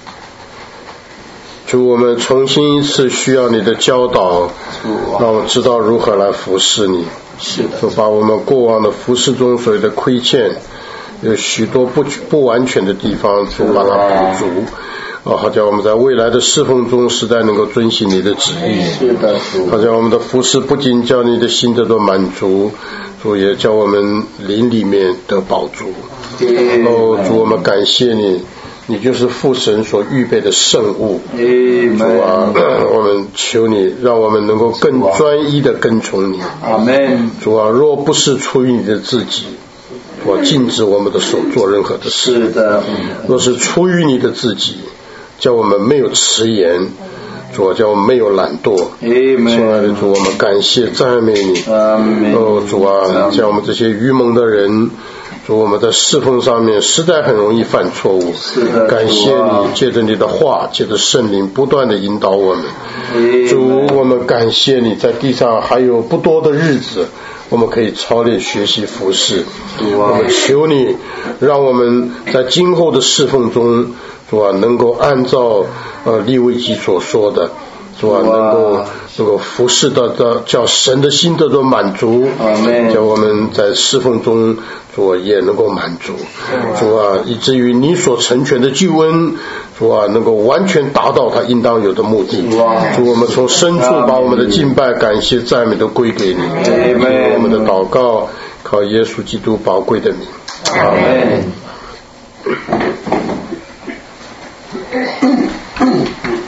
主，我们重新一次需要你的教导，让我知道如何来服侍你。 是的， 就把我们过往的服侍中所有的亏欠，有许多不完全的地方，就把它补足。好叫我们在未来的侍奉中实在能够遵行你的旨意。 是的， 好叫我们的服侍不仅叫你的心得到满足，主也叫我们灵里面得饱足。主，我们感谢你，你就是父神所预备的圣物。主啊，我们求你，让我们能够更专一的跟从你。 阿们。 主啊，若不是出于你的自己，我禁止我们的手做任何的事。 是的。 若是出于你的自己，叫我们没有迟延，主，叫我们没有懒惰。亲爱的主，我们感谢赞美你。主啊，像我们这些愚蒙的人，主，我们在侍奉上面实在很容易犯错误。感谢你，借着你的话，借着圣灵不断的引导我们。主，我们感谢你，在地上还有不多的日子，我们可以操练学习服侍。我们求你，让我们在今后的侍奉中，主啊，能够按照利未记所说的，主啊，能够服侍到叫神的心得到满足，叫我们在侍奉中，主啊，也能够满足，主啊，以至于你所成全的救恩，主啊，能够完全达到它应当有的目的。主，我们从深处把我们的敬拜、感谢、赞美都归给你。我们的祷告靠耶稣基督宝贵的名。阿们。